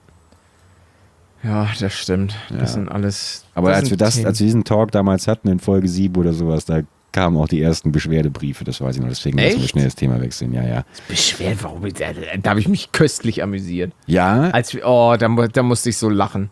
ja, das stimmt. Ja. Das sind alles. Aber das als wir sind das, Themen. als wir diesen Talk damals hatten in Folge sieben oder sowas, da kamen auch die ersten Beschwerdebriefe, das weiß ich noch, deswegen müssen wir Echt? schnell das Thema wechseln. Ja, ja. Beschwert, warum? Da, da habe ich mich köstlich amüsiert. Ja, Als wir, oh, da, mu- da musste ich so lachen.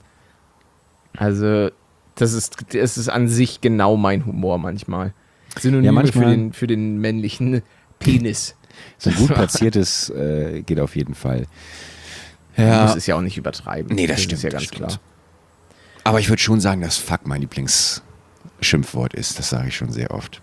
Also, das ist, das ist an sich genau mein Humor manchmal. Synonyme Ja, manchmal- für, den, für den männlichen Penis. so ein gut platziertes äh, geht auf jeden Fall. Man Ja, muss es ja auch nicht übertreiben. nee, das, stimmt, ist ja das ganz stimmt. klar. Aber ich würde schon sagen, dass Fuck mein Lieblingsschimpfwort ist. Das sage ich schon sehr oft.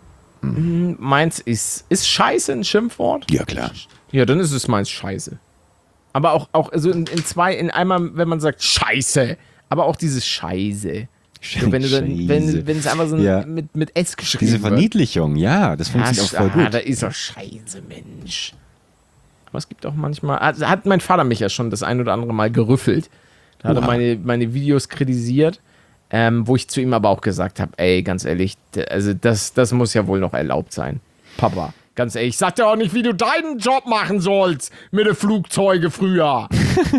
Meins ist, ist Scheiße ein Schimpfwort? Ja, klar. Ja, dann ist es meins Scheiße. Aber auch, auch also in, in zwei, in einmal, wenn man sagt Scheiße, aber auch dieses Scheiße. So, wenn, du dann, wenn, wenn es einfach so ein, Ja. mit, mit S geschrieben Diese wird. Verniedlichung, ja, das funktioniert auch voll Ah, gut. da ist doch Scheiße, Mensch. Aber es gibt auch manchmal, also hat mein Vater mich ja schon das ein oder andere Mal gerüffelt. Da hat er Oha. meine, meine Videos kritisiert, ähm, wo ich zu ihm aber auch gesagt habe, ey, ganz ehrlich, d- also das, das muss ja wohl noch erlaubt sein. Papa, ganz ehrlich, ich sag dir auch nicht, wie du deinen Job machen sollst mit den Flugzeugen früher.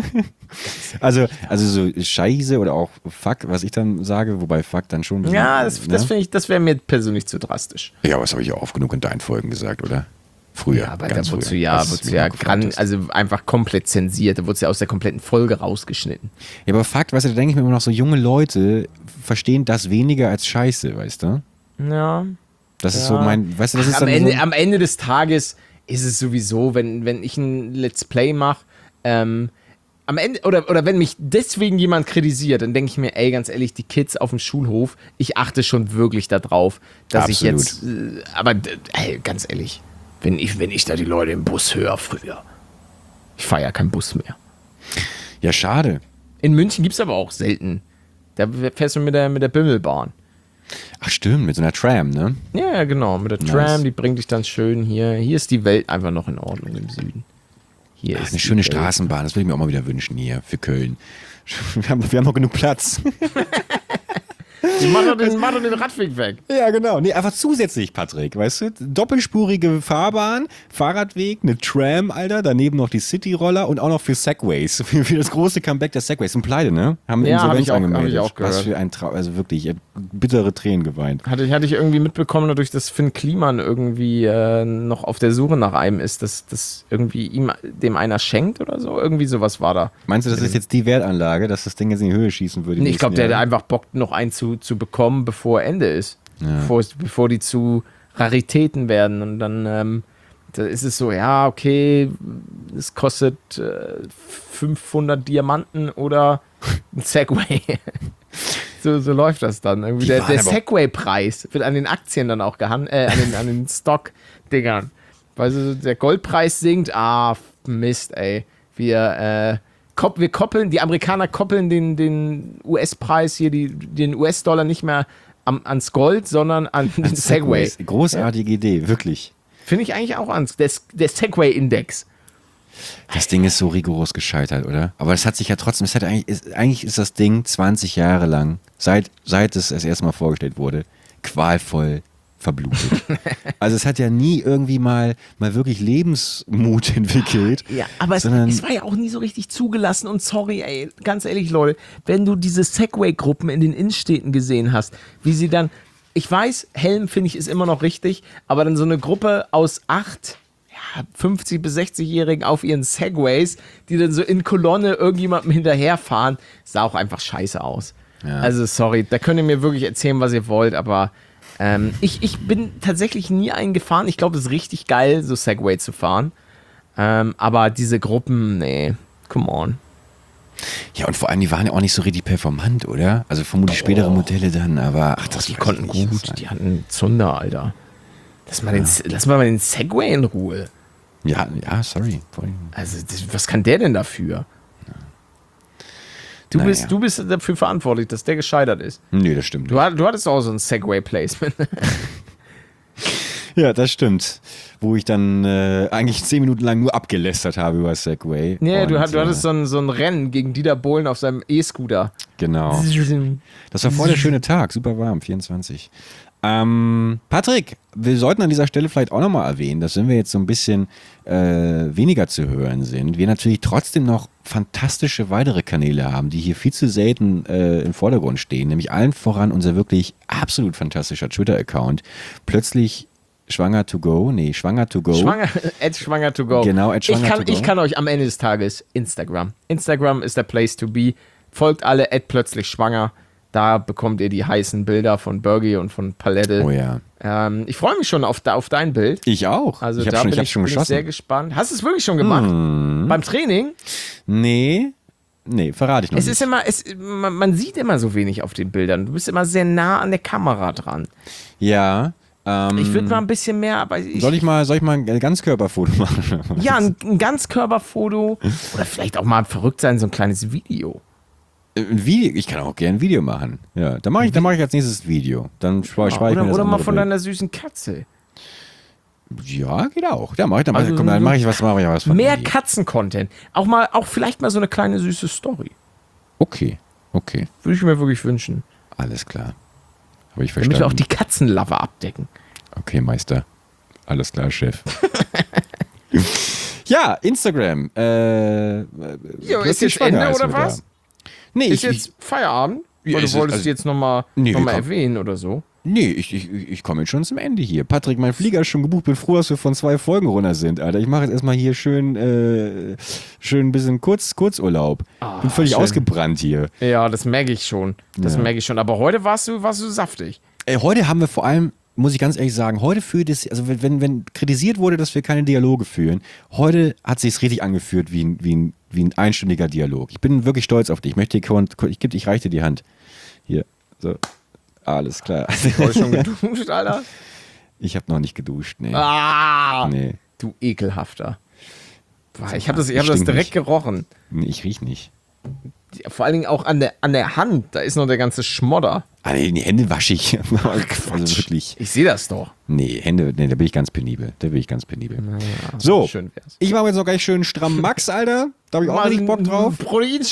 Also, also so Scheiße oder auch Fuck, was ich dann sage, wobei Fuck dann schon. ein bisschen, Ja, das, das ne? finde ich, das wäre mir persönlich zu drastisch. Ja, aber das habe ich ja oft genug in deinen Folgen gesagt, oder? Früher. Ja, aber da ganz wurde früher, ja, als du wurd's mich ja noch gefragt gran, hast. also einfach komplett zensiert. Da wurde es ja aus der kompletten Folge rausgeschnitten. Ja, aber Fakt, weißt du, da denke ich mir immer noch so, junge Leute verstehen das weniger als Scheiße, weißt du? Ja. Das ist Ja. so mein, weißt du, das Ach, ist am, dann Ende, so, am Ende des Tages ist es sowieso, wenn, wenn ich ein Let's Play mache, ähm, am Ende, oder, oder wenn mich deswegen jemand kritisiert, dann denke ich mir, ey, ganz ehrlich, die Kids auf dem Schulhof, ich achte schon wirklich darauf, dass Absolut. ich jetzt, äh, aber d- ey, ganz ehrlich, wenn ich, wenn ich da die Leute im Bus höre früher, ich fahre ja keinen Bus mehr. ja, schade. In München gibt es aber auch selten. Da fährst du mit der, mit der Bimmelbahn. Ach stimmt, mit so einer Tram, ne? Ja, ja, genau, mit der Nice. Tram, die bringt dich dann schön hier. Hier ist die Welt einfach noch in Ordnung im Süden. Hier Ach, ist eine die schöne Welt. Straßenbahn, das würde ich mir auch mal wieder wünschen hier für Köln. Wir haben, wir haben noch genug Platz. Die macht doch den, mach doch den Radweg weg. Ja, genau. Nee, einfach zusätzlich, Patrick, weißt du? Doppelspurige Fahrbahn, Fahrradweg, eine Tram, Alter, daneben noch die Cityroller und auch noch für Segways. Für, für das große Comeback der Segways. Und pleite, ne? Haben Ja, hab Insolvenz ich auch- hab angemeldet. ich auch gehört. Was für ein Traum. Also wirklich, ich hab bittere Tränen geweint. Hatte, ich- hatte ich irgendwie mitbekommen, dadurch, dass Finn Kliman irgendwie äh, noch auf der Suche nach einem ist, dass das irgendwie ihm dem einer schenkt oder so. Irgendwie sowas war da. Meinst du, das ist jetzt die Wertanlage, dass das Ding jetzt in die Höhe schießen würde? Nee, ich glaube, der hat einfach Bock, noch einen zu, zu bekommen, bevor Ende ist. Ja. Bevor, es- bevor die zu Raritäten werden. Und dann ähm, da ist es so, ja, okay, es kostet äh, fünfhundert Diamanten oder ein Segway. so, so läuft das dann. Irgendwie Die der waren der aber- Segway-Preis wird an den Aktien dann auch gehandelt, äh, an den, an den Stock-Dingern. Weil so der Goldpreis sinkt, ah, Mist, ey. Wir, äh, kop wir koppeln, die Amerikaner koppeln den, den U S-Preis hier, die, den U S-Dollar nicht mehr am, ans Gold, sondern an den Segway. Segways. Großartige Idee, wirklich. Finde ich eigentlich auch ans. Der, der Segway-Index. Das Ding ist so rigoros gescheitert, oder? Aber es hat sich ja trotzdem, es hat eigentlich, ist, eigentlich ist das Ding zwanzig Jahre lang, seit, seit es das erste Mal vorgestellt wurde, qualvoll verblutet. Also es hat ja nie irgendwie mal, mal wirklich Lebensmut entwickelt. Ja, aber es, sondern es war ja auch nie so richtig zugelassen und sorry, ey, ganz ehrlich, Leute, wenn du diese Segway-Gruppen in den Innenstädten gesehen hast, wie sie dann, ich weiß, Helm finde ich ist immer noch richtig, aber dann so eine Gruppe aus acht, ja, fünfzig- bis sechzig-Jährigen auf ihren Segways, die dann so in Kolonne irgendjemandem hinterherfahren, sah auch einfach scheiße aus. Ja. Also sorry, da könnt ihr mir wirklich erzählen, was ihr wollt, aber ähm, ich, ich bin tatsächlich nie einen gefahren. Ich glaube, es ist richtig geil, so Segway zu fahren. Ähm, aber diese Gruppen, nee, come on. ja, und vor allem, die waren ja auch nicht so richtig performant, oder? Also vermutlich spätere Modelle dann, aber ach, das Die weiß konnten ich nicht, gut, was die hatten Zunder, Alter. Lass mal, den, lass mal den Segway in Ruhe. Ja, ja, sorry. Voll. Also, das, was kann der denn dafür? Du, Naja. bist, du bist dafür verantwortlich, dass der gescheitert ist. Nee, das stimmt. Du, hat- du hattest auch so ein Segway-Placement. Ja, das stimmt. Wo ich dann äh, eigentlich zehn Minuten lang nur abgelästert habe über Segway. Nee, du, Und, hat- du hattest äh, so ein, so ein Rennen gegen Dieter Bohlen auf seinem E-Scooter. Genau. Das war voll der schöne Tag, super warm, vierundzwanzig. Ähm, Patrick, wir sollten an dieser Stelle vielleicht auch nochmal erwähnen, dass wenn wir jetzt so ein bisschen äh, weniger zu hören sind, wir natürlich trotzdem noch fantastische weitere Kanäle haben, die hier viel zu selten äh, im Vordergrund stehen, nämlich allen voran unser wirklich absolut fantastischer Twitter-Account. Plötzlich schwanger to go, nee, schwanger to go. Schwanger, at schwanger to go. Genau, at schwanger ich kann, to go. Ich kann euch am Ende des Tages Instagram. Instagram ist der Place to be. Folgt alle at plötzlich schwanger. Da bekommt ihr die heißen Bilder von Bergie und von Palette. Oh ja. Ähm, ich freue mich schon auf, auf dein Bild. Ich auch. Also ich habe da schon, ich bin, hab ich, schon bin ich geschossen. sehr gespannt. Hast du es wirklich schon gemacht? Hm. Beim Training? Nee, nee, verrate ich noch Es nicht. ist immer, es, man, man sieht immer so wenig auf den Bildern. Du bist immer sehr nah an der Kamera dran. Ja. Ähm, Ich würde mal ein bisschen mehr, aber ich, soll ich mal, soll ich mal ein Ganzkörperfoto machen? ja, ein, ein Ganzkörperfoto oder vielleicht auch mal verrückt sein, so ein kleines Video. Ein Video, ich kann auch gerne ein Video machen. Ja, dann mache ich, dann mache ich als nächstes Video. Dann spare ich, spare ich oder mir das oder mal andere von Bild. deiner süßen Katze. Ja, geht auch. Ja, mache ich dann. Also komm, so- dann mache ich was, mache ich was von Mehr dir. Katzen-Content. Auch mal, auch vielleicht mal so eine kleine süße Story. Okay, okay, Würde ich mir wirklich wünschen. alles klar. Habe ich Damit verstanden. wir auch die Katzenlover abdecken. Okay, Meister. Alles klar, Chef. Ja, Instagram. Äh, Jo, plötzlich ist jetzt schwanger Ende ist oder mit was? da. Nee, Ist ich, jetzt ich, Feierabend? Ja, Oder ist du es- wolltest also- jetzt nochmal Nee, noch mal komm. erwähnen oder so? nee, ich, ich, ich komme jetzt schon zum Ende hier. Patrick, mein Flieger ist schon gebucht. Bin froh, dass wir von zwei Folgen runter sind, Alter. Ich mache jetzt erstmal hier schön, äh, schön ein bisschen Kurz, Kurzurlaub. Ah, Bin völlig schön. ausgebrannt hier. Ja, das merke ich schon. Das Ja. merke ich schon. Aber heute warst du, warst du saftig. Ey, heute haben wir vor allem, muss ich ganz ehrlich sagen, heute fühlt es, also wenn, wenn, wenn kritisiert wurde, dass wir keine Dialoge führen, heute hat sich richtig angeführt wie ein, wie, ein, wie ein einstündiger Dialog. Ich bin wirklich stolz auf dich. Ich möchte dir, ich, geb- ich reiche dir die Hand. Hier, so. Alles klar. Heute schon geduscht, Alter? Ich habe noch nicht geduscht, nee. Ah! Nee, Du ekelhafter. Boah, ich habe das, ich hab Ich das stink direkt nicht. gerochen. nee, ich riech nicht. Vor allen Dingen auch an der, an der Hand. Da ist noch der ganze Schmodder. Ah, nee, die Hände wasche ich. Also wirklich. Ich sehe das doch. Nee, Hände, nee, da bin ich ganz penibel. Da bin ich ganz penibel. So, Schön wär's. ich mache jetzt noch gleich schön stramm Max, Alter. Da habe ich auch Mal richtig Bock einen drauf. Proteinshake.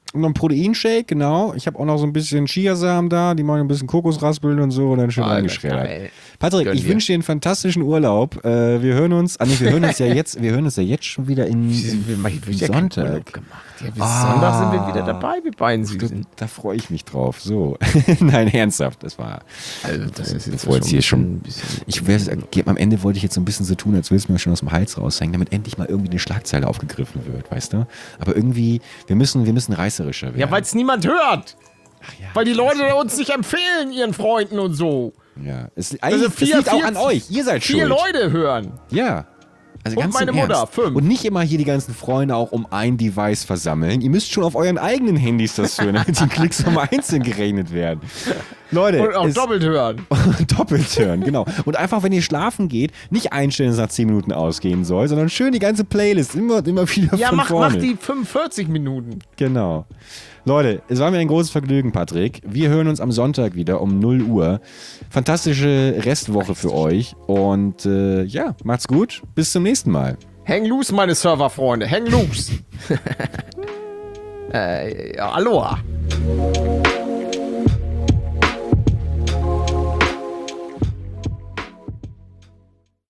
Und noch ein Proteinshake, genau. Ich habe auch noch so ein bisschen Chiasamen da, die machen ein bisschen Kokosraspeln und so und dann schön reingeschreddert. Patrick, Gönn ich dir. wünsche dir einen fantastischen Urlaub. Äh, wir hören uns, ah, nee, wir hören uns ja jetzt, wir hören uns ja jetzt schon wieder in, in, Ich in ja keinen Sonntag. Urlaub gemacht. Ja, bis Sonntag sind wir wieder dabei, wir beiden Süßen. Da freue ich mich drauf. So. Nein, ernsthaft. Das war. Also, das ist jetzt bevor jetzt hier schon. ein bisschen. Ich wär, am Ende wollte ich jetzt so ein bisschen so tun, als würde es mir schon aus dem Hals raushängen, damit endlich mal irgendwie eine Schlagzeile aufgegriffen wird, weißt du? Aber irgendwie, wir müssen, wir müssen reißerischer werden. Ja, weil es niemand hört. Ach ja, Weil die Leute uns nicht empfehlen, ihren Freunden und so. Ja, es, Also eigentlich, vier, es liegt vier, auch an euch. Ihr seid Vier schuld. Leute hören. Ja. Also Und ganz meine im Mutter, Ernst. fünf. Und nicht immer hier die ganzen Freunde auch um ein Device versammeln. Ihr müsst schon auf euren eigenen Handys das hören, damit die Klicks nochmal einzeln gerechnet werden. Leute. Und auch es- doppelt hören. Doppelt hören, genau. Und einfach, wenn ihr schlafen geht, nicht einstellen, dass es nach zehn Minuten ausgehen soll, sondern schön die ganze Playlist immer, immer wieder Ja, von mach, vorne. mach die fünfundvierzig Minuten. Genau. Leute, es war mir ein großes Vergnügen, Patrick. Wir hören uns am Sonntag wieder um null Uhr. Fantastische Restwoche für euch. Und äh, ja, macht's gut. Bis zum nächsten Mal. Hang loose, meine Serverfreunde. Hang loose. äh, ja, Aloha.